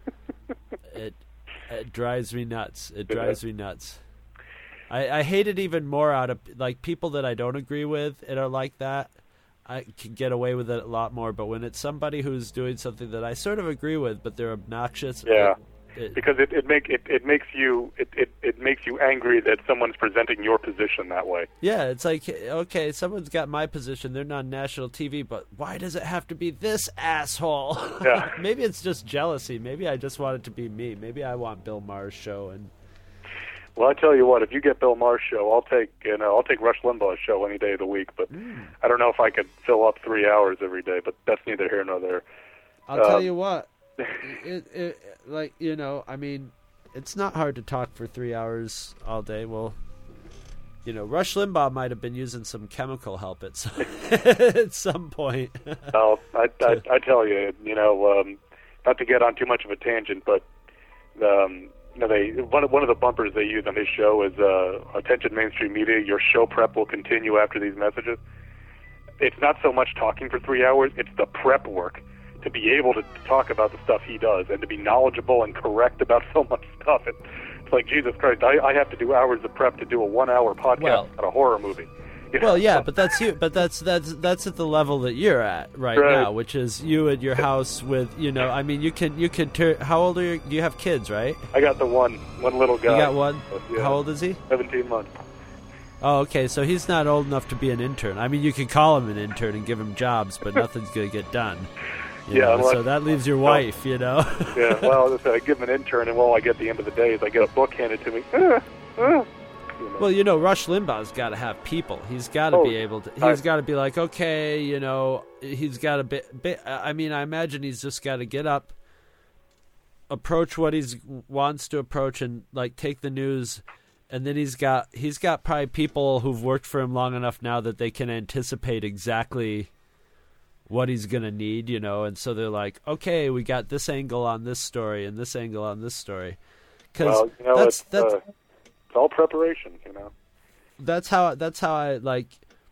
it drives me nuts. It drives me nuts. I hate it even more out of, like, people that I don't agree with and are like that. I can get away with it a lot more, but when it's somebody who's doing something that I sort of agree with, but they're obnoxious, because it makes you angry that someone's presenting your position that way. Yeah, it's like, okay, someone's got my position, they're on national TV, but why does it have to be this asshole? Yeah. Maybe it's just jealousy. Maybe I just want it to be me. Maybe I want Bill Maher's show. And Well, I tell you what, if you get Bill Maher's show, I'll take Rush Limbaugh's show any day of the week. But I don't know if I could fill up 3 hours every day. But that's neither here nor there. I'll tell you what, I mean, it's not hard to talk for 3 hours all day. Well, Rush Limbaugh might have been using some chemical help at some point. Well, I tell you, not to get on too much of a tangent, but one of the bumpers they use on his show is "Attention mainstream media, your show prep will continue after these messages." It's not so much talking for 3 hours; it's the prep work to be able to talk about the stuff he does and to be knowledgeable and correct about so much stuff. It's like, Jesus Christ, I have to do hours of prep to do a 1 hour podcast about a horror movie. Well, yeah, but that's you. But that's at the level that you're at right now, which is you at your house with, I mean, you can how old are you? Do you have kids, right? I got the one little guy. You got one? Yeah. How old is he? 17 months. Oh, okay, so he's not old enough to be an intern. I mean, you can call him an intern and give him jobs, but nothing's going to get done. So that leaves your wife, Yeah, well, I give him an intern, and all I get at the end of the day is I get a book handed to me. Well, Rush Limbaugh's got to have people. He's got to be able to. He's got to be like, okay, he's got to be. I mean, I imagine he's just got to get up, approach what he wants to approach, and like take the news. And then he's got probably people who've worked for him long enough now that they can anticipate exactly what he's going to need, and so they're like, okay, we got this angle on this story and this angle on this story. Because it's all preparation, That's how I like,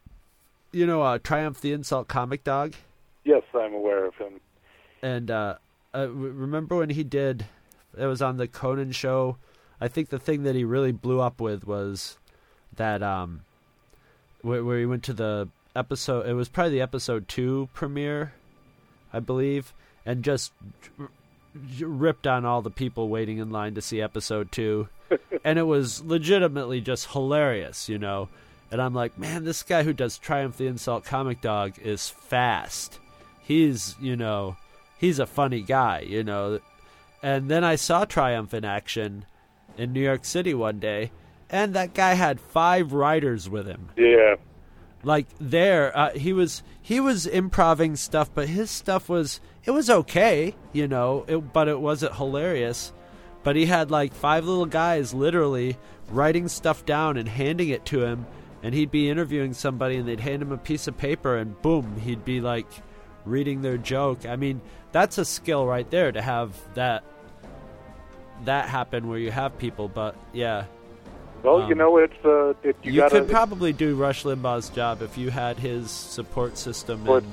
Triumph the Insult Comic Dog. Yes, I'm aware of him. And remember when he did? It was on the Conan show. I think the thing that he really blew up with was that where he went to the episode. It was probably the episode 2 premiere, I believe, and just ripped on all the people waiting in line to see episode 2. And it was legitimately just hilarious, And I'm like, man, this guy who does Triumph the Insult Comic Dog is fast. He's a funny guy, And then I saw Triumph in action in New York City one day, and that guy had 5 writers with him. Yeah. Like he was improvising stuff, but his stuff was okay, but it wasn't hilarious. But he had like 5 little guys literally writing stuff down and handing it to him, and he'd be interviewing somebody and they'd hand him a piece of paper and boom, he'd be like reading their joke. I mean, that's a skill right there to have that happen where you have people, but yeah. Well, you could probably do Rush Limbaugh's job if you had his support system. Well,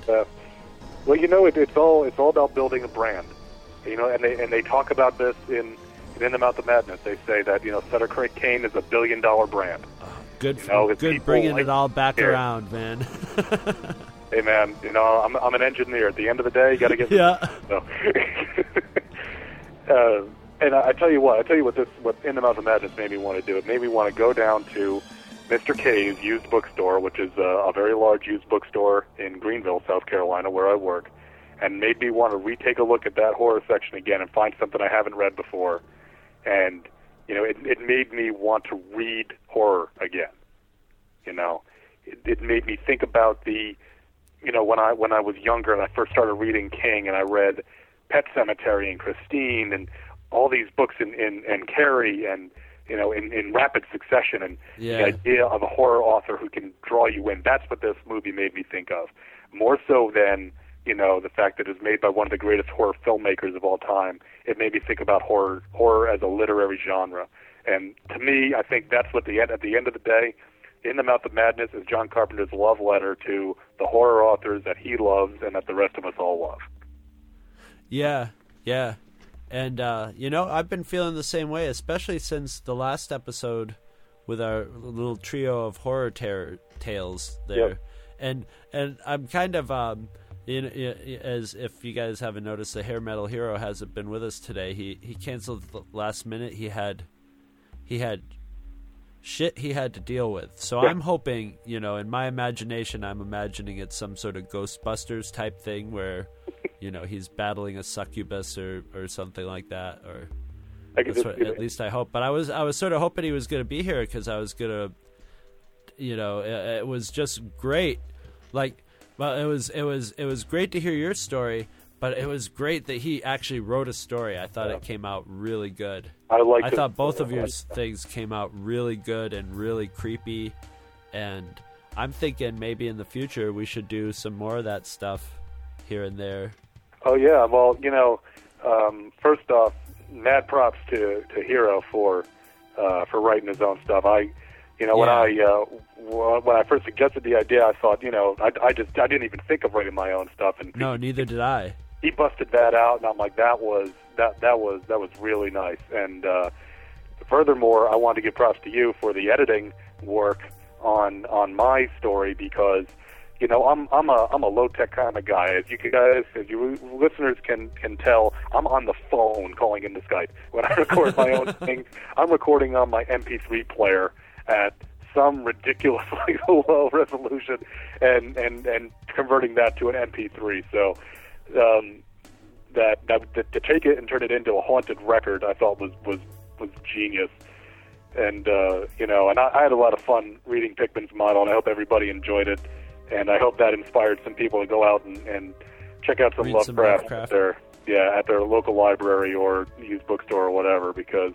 it's all about building a brand, and they talk about this in the Mouth of Madness. They say that Sutter Kane is a $1 billion brand. Good bringing it all back around, man. Hey, man, I'm an engineer. At the end of the day, you got to get And I tell you what In the Mouth of Madness made me want to do. It made me want to go down to Mr. K's used bookstore, which is a very large used bookstore in Greenville, South Carolina, where I work, and made me want to retake a look at that horror section again and find something I haven't read before. And, it made me want to read horror again. It made me think about when I was younger and I first started reading King, and I read Pet Sematary and Christine and all these books in Carrie and in rapid succession, and the idea of a horror author who can draw you in. That's what this movie made me think of, more so than the fact that it was made by one of the greatest horror filmmakers of all time. It made me think about horror as a literary genre, and to me, I think that's what at the end of the day, In the Mouth of Madness is John Carpenter's love letter to the horror authors that he loves and that the rest of us all love. Yeah. And, I've been feeling the same way, especially since the last episode with our little trio of horror tales there. Yep. And I'm kind of, as if you guys haven't noticed, the Hair Metal Hero hasn't been with us today. He canceled at the last minute. He had shit he had to deal with. So I'm hoping, in my imagination, I'm imagining it's some sort of Ghostbusters type thing where... he's battling a succubus or something like that, or I could That's just what, at least I hope. But I was sort of hoping he was going to be here because I was going to, it was just great. Like, well, it was great to hear your story, but it was great that he actually wrote a story. I thought it came out really good. I thought both of your things came out really good and really creepy, and I'm thinking maybe in the future we should do some more of that stuff here and there. Oh yeah, well, first off, mad props to Hero for writing his own stuff. When I first suggested the idea, I thought, I didn't even think of writing my own stuff, and No, neither did I. he busted that out, and I'm like, that was really nice. And furthermore, I want to give props to you for the editing work on my story because I'm a low tech kind of guy. As you listeners can tell, I'm on the phone calling into Skype when I record my own thing. I'm recording on my MP3 player at some ridiculously low resolution and converting that to an MP3. So that to take it and turn it into a haunted record, I thought was genius. And and I had a lot of fun reading Pickman's model, and I hope everybody enjoyed it. And I hope that inspired some people to go out and check out some Read Lovecraft, some at their local library or used bookstore or whatever. Because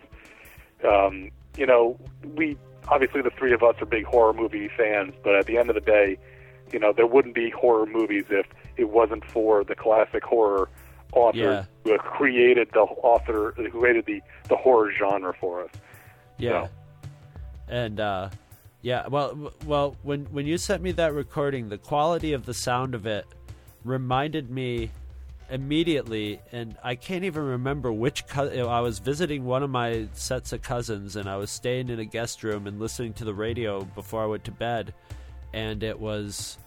we obviously the three of us are big horror movie fans, but at the end of the day, there wouldn't be horror movies if it wasn't for the classic horror authors who created the horror genre for us. Yeah. So. And well, when you sent me that recording, the quality of the sound of it reminded me immediately, and I can't even remember which I was visiting one of my sets of cousins, and I was staying in a guest room and listening to the radio before I went to bed, and it was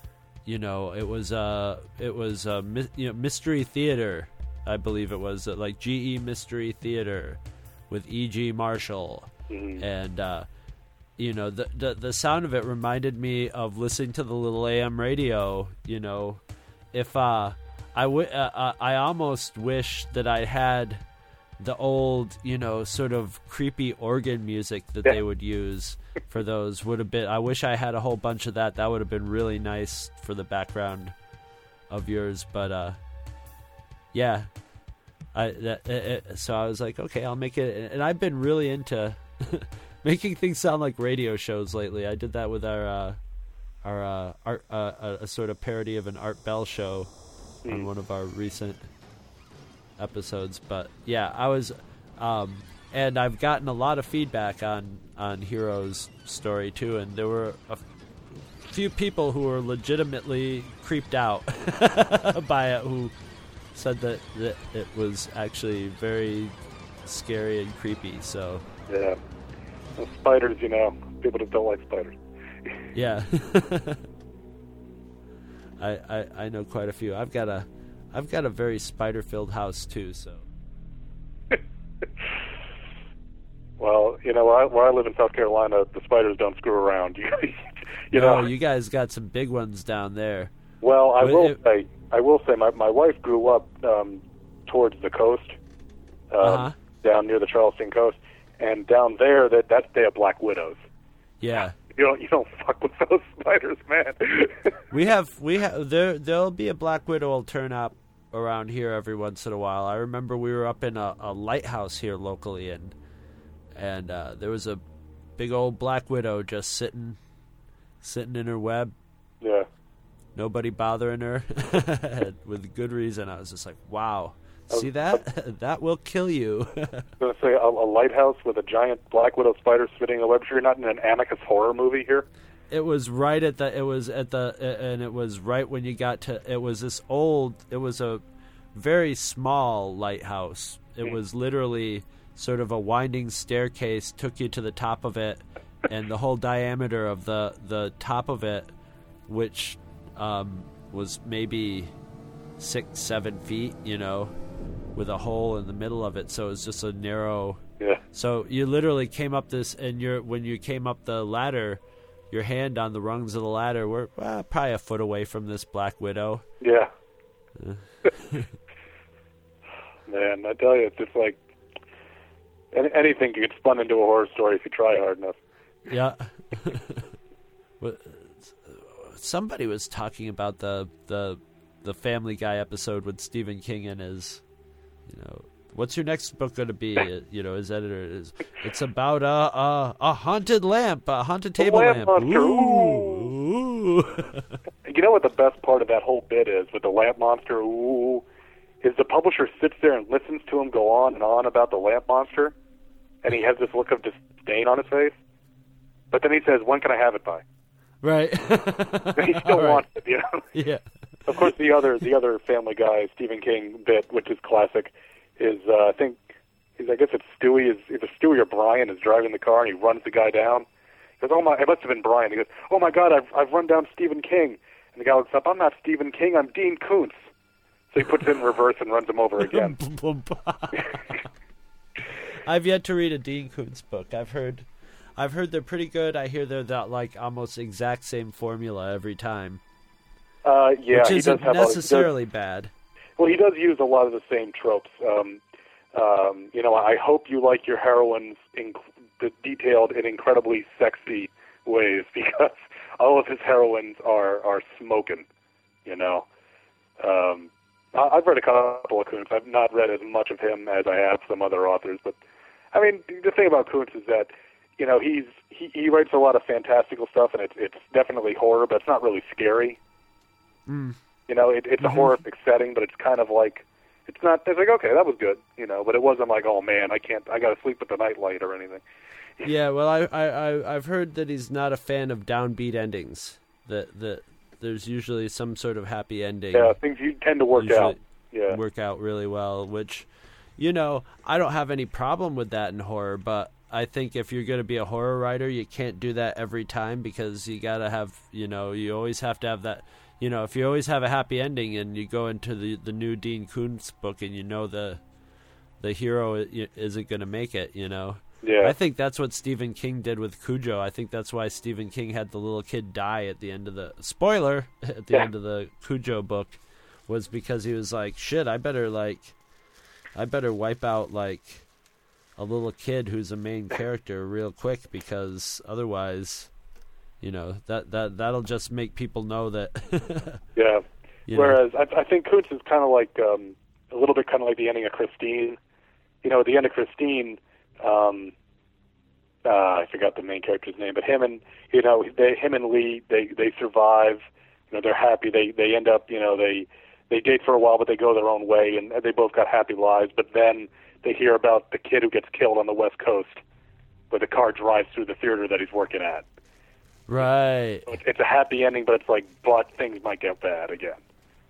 Mystery Theater, I believe it was, like GE Mystery Theater with E.G. Marshall. Mm-hmm. And the sound of it reminded me of listening to the little AM radio. If I almost wish that I had the old sort of creepy organ music that they would use for those. I wish I had a whole bunch of that. That would have been really nice for the background of yours. But so I was like, okay, I'll make it. And I've been really into making things sound like radio shows lately. I did that with our art, a sort of parody of an Art Bell show on one of our recent episodes. But yeah, I was, and I've gotten a lot of feedback on Hero's story too, and there were a few people who were legitimately creeped out by it, who said that it was actually very scary and creepy. So yeah, well, spiders, people just don't like spiders. Yeah. I know quite a few. I've got a very spider-filled house too. So. Well, where I live in South Carolina, the spiders don't screw around. No, you guys got some big ones down there. Well, I will say, my wife grew up towards the coast, down near the Charleston coast, and down there they have black widows. Yeah. You don't fuck with those spiders, man. we have there'll be a black widow will turn up around here every once in a while. I remember we were up in a lighthouse here locally, and there was a big old black widow just sitting in her web. Yeah. Nobody bothering her, with good reason. I was just like, wow. See that? That will kill you. I was going to say, a lighthouse with a giant black widow spider spitting a web. Sure, you're not in an Amicus horror movie here? It was right and it was right when you got to, it was a very small lighthouse. It was literally sort of a winding staircase, took you to the top of it, and the whole diameter of the top of it, which was maybe 6-7 feet, with a hole in the middle of it, so it was just a narrow. Yeah. So you literally came up this, and when you came up the ladder, your hand on the rungs of the ladder were probably a foot away from this black widow. Yeah. Man, I tell you, it's just like, anything can get spun into a horror story if you try hard enough. Yeah. Somebody was talking about the Family Guy episode with Stephen King and his, what's your next book going to be? His editor is. It's about a haunted lamp, a haunted table lamp. Monster. Ooh. You know what the best part of that whole bit is with the lamp monster? Ooh, is the publisher sits there and listens to him go on and on about the lamp monster, and he has this look of disdain on his face. But then he says, "When can I have it by?" Right. And he still wants it, Yeah. Of course, the other Family Guy Stephen King bit, which is classic, is I guess it's Stewie. Either Stewie or Brian is driving the car and he runs the guy down. He goes, it must have been Brian. He goes, "Oh my God, I've run down Stephen King." And the guy looks up, "I'm not Stephen King, I'm Dean Koontz." So he puts it in reverse and runs him over again. I've yet to read a Dean Koontz book. I've heard they're pretty good. I hear they're that almost exact same formula every time. Yeah, which he isn't does have necessarily bad. Well, he does use a lot of the same tropes. I hope you like your heroines detailed in incredibly sexy ways, because all of his heroines are smoking. I've read a couple of Koontz. I've not read as much of him as I have some other authors, but I mean, the thing about Koontz is that he writes a lot of fantastical stuff, and it's definitely horror, but it's not really scary. Mm. It's a horrific setting, but it's kind of like it's not. It's like, okay, that was good, but it wasn't like, oh man, I got to sleep with the nightlight or anything. Yeah, well, I've heard that he's not a fan of downbeat endings. That there's usually some sort of happy ending. Yeah, things you tend to work out. Yeah, work out really well. Which, I don't have any problem with that in horror, but I think if you're going to be a horror writer, you can't do that every time, because you got to have, you always have to have that. If you always have a happy ending and you go into the new Dean Koontz book and the hero isn't going to make it, Yeah. I think that's what Stephen King did with Cujo. I think that's why Stephen King had the little kid die at the end of the spoiler at the end of the Cujo book, was because he was like, shit, I better wipe out a little kid who's a main character real quick, because otherwise, that'll just make people know that. Yeah. Whereas I think Koontz is kind of like a little bit kind of like the ending of Christine. At the end of Christine, I forgot the main character's name, but him and Lee, they survive. They're happy. They end up, they date for a while, but they go their own way, and they both got happy lives. But then they hear about the kid who gets killed on the West Coast, where the car drives through the theater that he's working at. Right. So it's a happy ending, but it's like, but things might get bad again.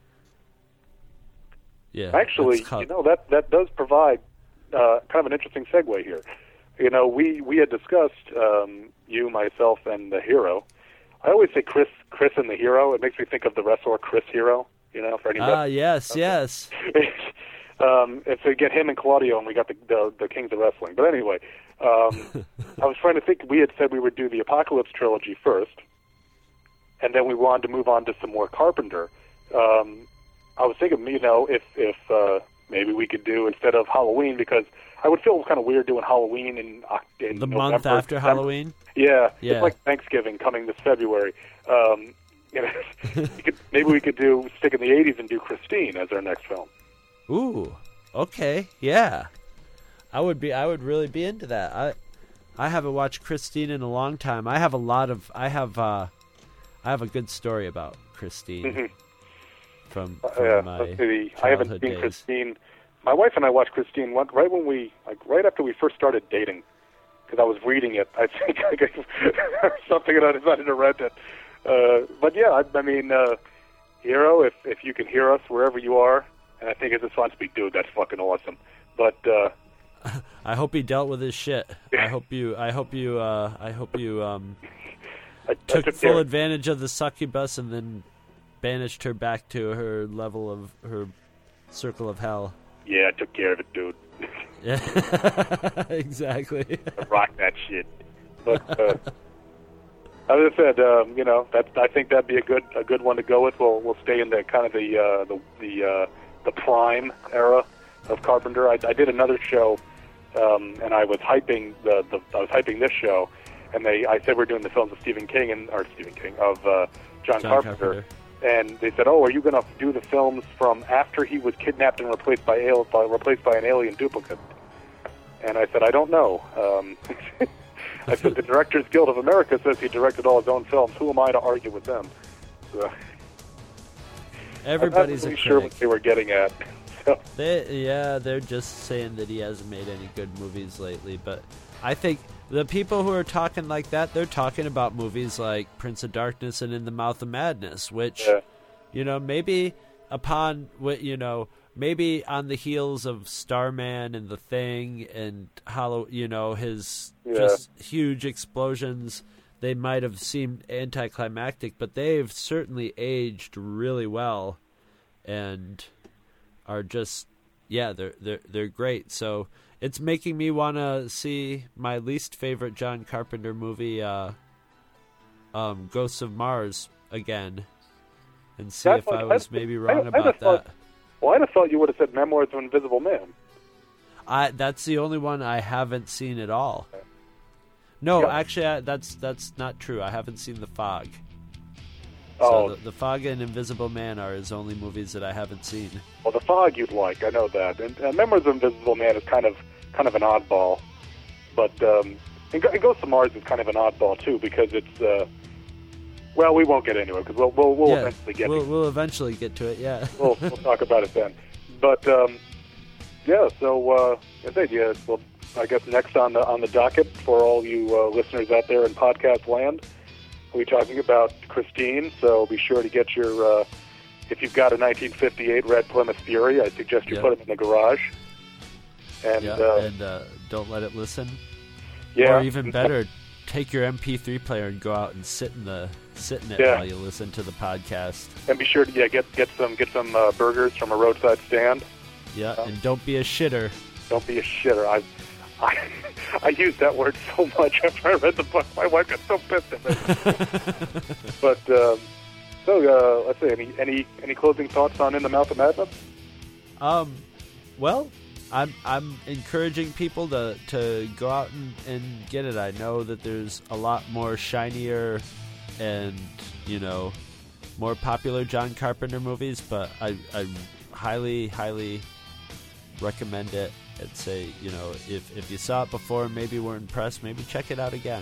Yeah. Actually, that does provide kind of an interesting segue here. We had discussed you, myself, and the hero. I always say Chris and the hero. It makes me think of the wrestler Chris Hero. For any yes, yes. If we get him and Claudio, and we got the Kings of Wrestling. But anyway, I was trying to think. We had said we would do the Apocalypse trilogy first, and then we wanted to move on to some more Carpenter. I was thinking, if maybe we could do, instead of Halloween, because I would feel kind of weird doing Halloween in the November, month after December. Halloween. Yeah, it's like Thanksgiving coming this February. Maybe we could stick in the 80s and do Christine as our next film. Ooh, okay, yeah. I would really be into that. I haven't watched Christine in a long time. I have a good story about Christine from my childhood I haven't seen days. Christine. My wife and I watched Christine right after we first started dating, because I was reading it. I think I gave something and I decided to rent it. But yeah, I mean, Hero, if you can hear us wherever you are, and I think it's a fun speak, dude, that's fucking awesome. But I hope he dealt with his shit. I hope you took full advantage of the succubus and then banished her back to her level of her circle of hell. Yeah, I took care of it, dude. Yeah, exactly. Rock that shit. But as I said, I think that'd be a good one to go with. We'll stay in the kind of the prime era of Carpenter. I did another show and I was hyping this show, and I said we're doing the films of John Carpenter. And they said, "Oh, are you going to do the films from after he was kidnapped and replaced by an alien duplicate?" And I said, "I don't know." I said, "The Directors Guild of America says he directed all his own films. Who am I to argue with them?" So, Everybody's I'm not really a sure critic. what they were getting at. So, They're just saying that he hasn't made any good movies lately. But I think the people who are talking like that, they're talking about movies like Prince of Darkness and In the Mouth of Madness, which, maybe maybe on the heels of Starman and The Thing and his just huge explosions, they might have seemed anticlimactic, but they've certainly aged really well and are just, they're great. So it's making me want to see my least favorite John Carpenter movie, Ghosts of Mars, again, and see if I was maybe wrong about that. Well, I'd have thought you would have said Memoirs of an Invisible Man. That's the only one I haven't seen at all. No, actually, that's not true. I haven't seen The Fog. So the Fog and Invisible Man are his only movies that I haven't seen. Well, The Fog you'd like, I know that. And Memoirs of Invisible Man is kind of an oddball, but and Ghosts of Mars is kind of an oddball too, because it's well, we won't get into it because we'll eventually get. We'll eventually get to it. Yeah. we'll talk about it then. But so well, I guess next on the docket for all you listeners out there in podcast land, we'll be talking about Christine. So be sure to get your if you've got a 1958 red Plymouth Fury, I suggest you put it in the garage. And don't let it listen. Yeah. Or even better, take your MP3 player and go out and sit in it while you listen to the podcast. And be sure to get some burgers from a roadside stand. Yeah, and don't be a shitter. Don't be a shitter. I used that word so much after I read the book. My wife got so pissed at me. But let's see. Any closing thoughts on In the Mouth of Madness? Well, I'm encouraging people to go out and get it. I know that there's a lot more shinier and more popular John Carpenter movies, but I highly recommend it. I'd say if you saw it before, maybe weren't impressed, maybe check it out again.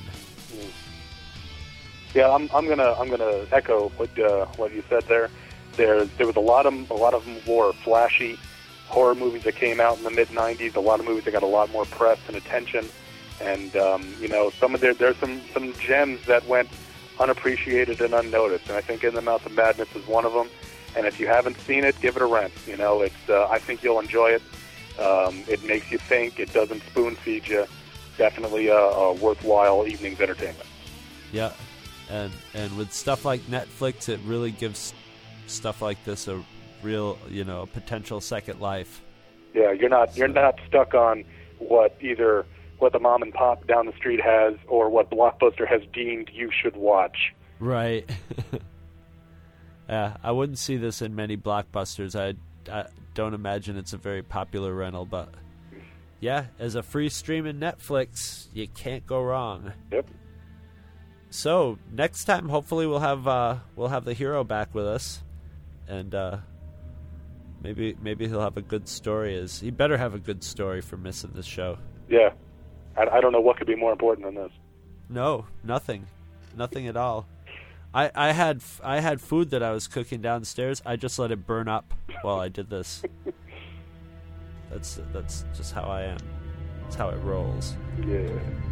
Yeah, I'm gonna echo what you said there. There was a lot of more flashy horror movies that came out in the mid-90s, a lot of movies that got a lot more press and attention, and there's some gems that went unappreciated and unnoticed, and I think In the Mouth of Madness is one of them. And if you haven't seen it, give it a rent. It's I think you'll enjoy it. It makes you think. It doesn't spoon-feed you. Definitely a worthwhile evening's entertainment. Yeah, and with stuff like Netflix, it really gives stuff like this a real, potential second life. Yeah, you're not stuck on what the mom and pop down the street has or what Blockbuster has deemed you should watch. Right. Yeah, I wouldn't see this in many Blockbusters. I don't imagine it's a very popular rental, but yeah, as a free streaming Netflix, you can't go wrong. Yep. So next time, hopefully, we'll have the hero back with us, and maybe he'll have a good story. He better have a good story for missing this show. Yeah, I don't know what could be more important than this. No, nothing at all. I had food that I was cooking downstairs. I just let it burn up while I did this. That's just how I am. That's how it rolls. Yeah.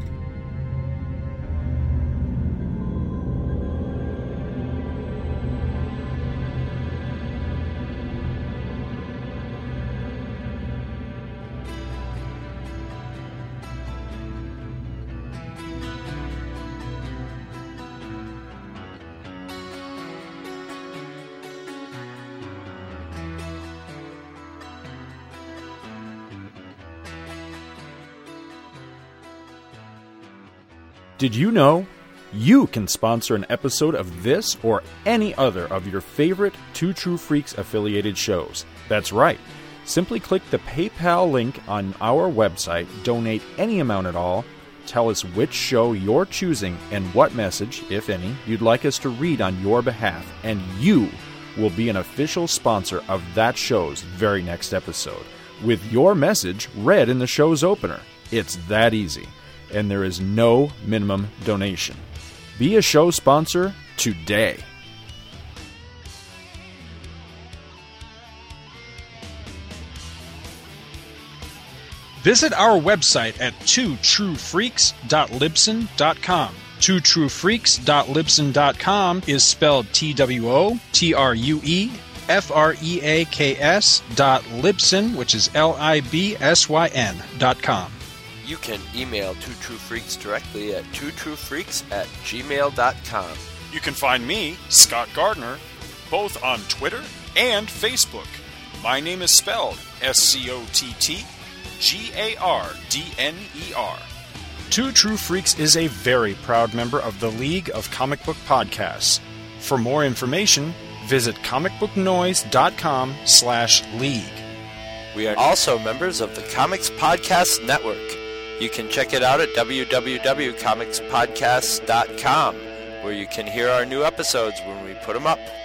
Did you know you can sponsor an episode of this or any other of your favorite Two True Freaks affiliated shows? That's right. Simply click the PayPal link on our website, donate any amount at all, tell us which show you're choosing and what message, if any, you'd like us to read on your behalf, and you will be an official sponsor of that show's very next episode, with your message read in the show's opener. It's that easy, and there is no minimum donation. Be a show sponsor today. Visit our website at twotruefreaks.libsyn.com. twotruefreaks.libsyn.com is spelled TWOTRUEFREAKS.libsyn, which is LIBSYN.com. You can email Two True Freaks directly at twotruefreaks@gmail.com. You can find me, Scott Gardner, both on Twitter and Facebook. My name is spelled SCOTTGARDNER. Two True Freaks is a very proud member of the League of Comic Book Podcasts. For more information, visit comicbooknoise.com/league. We are also members of the Comics Podcast Network. You can check it out at www.comicspodcasts.com, where you can hear our new episodes when we put them up.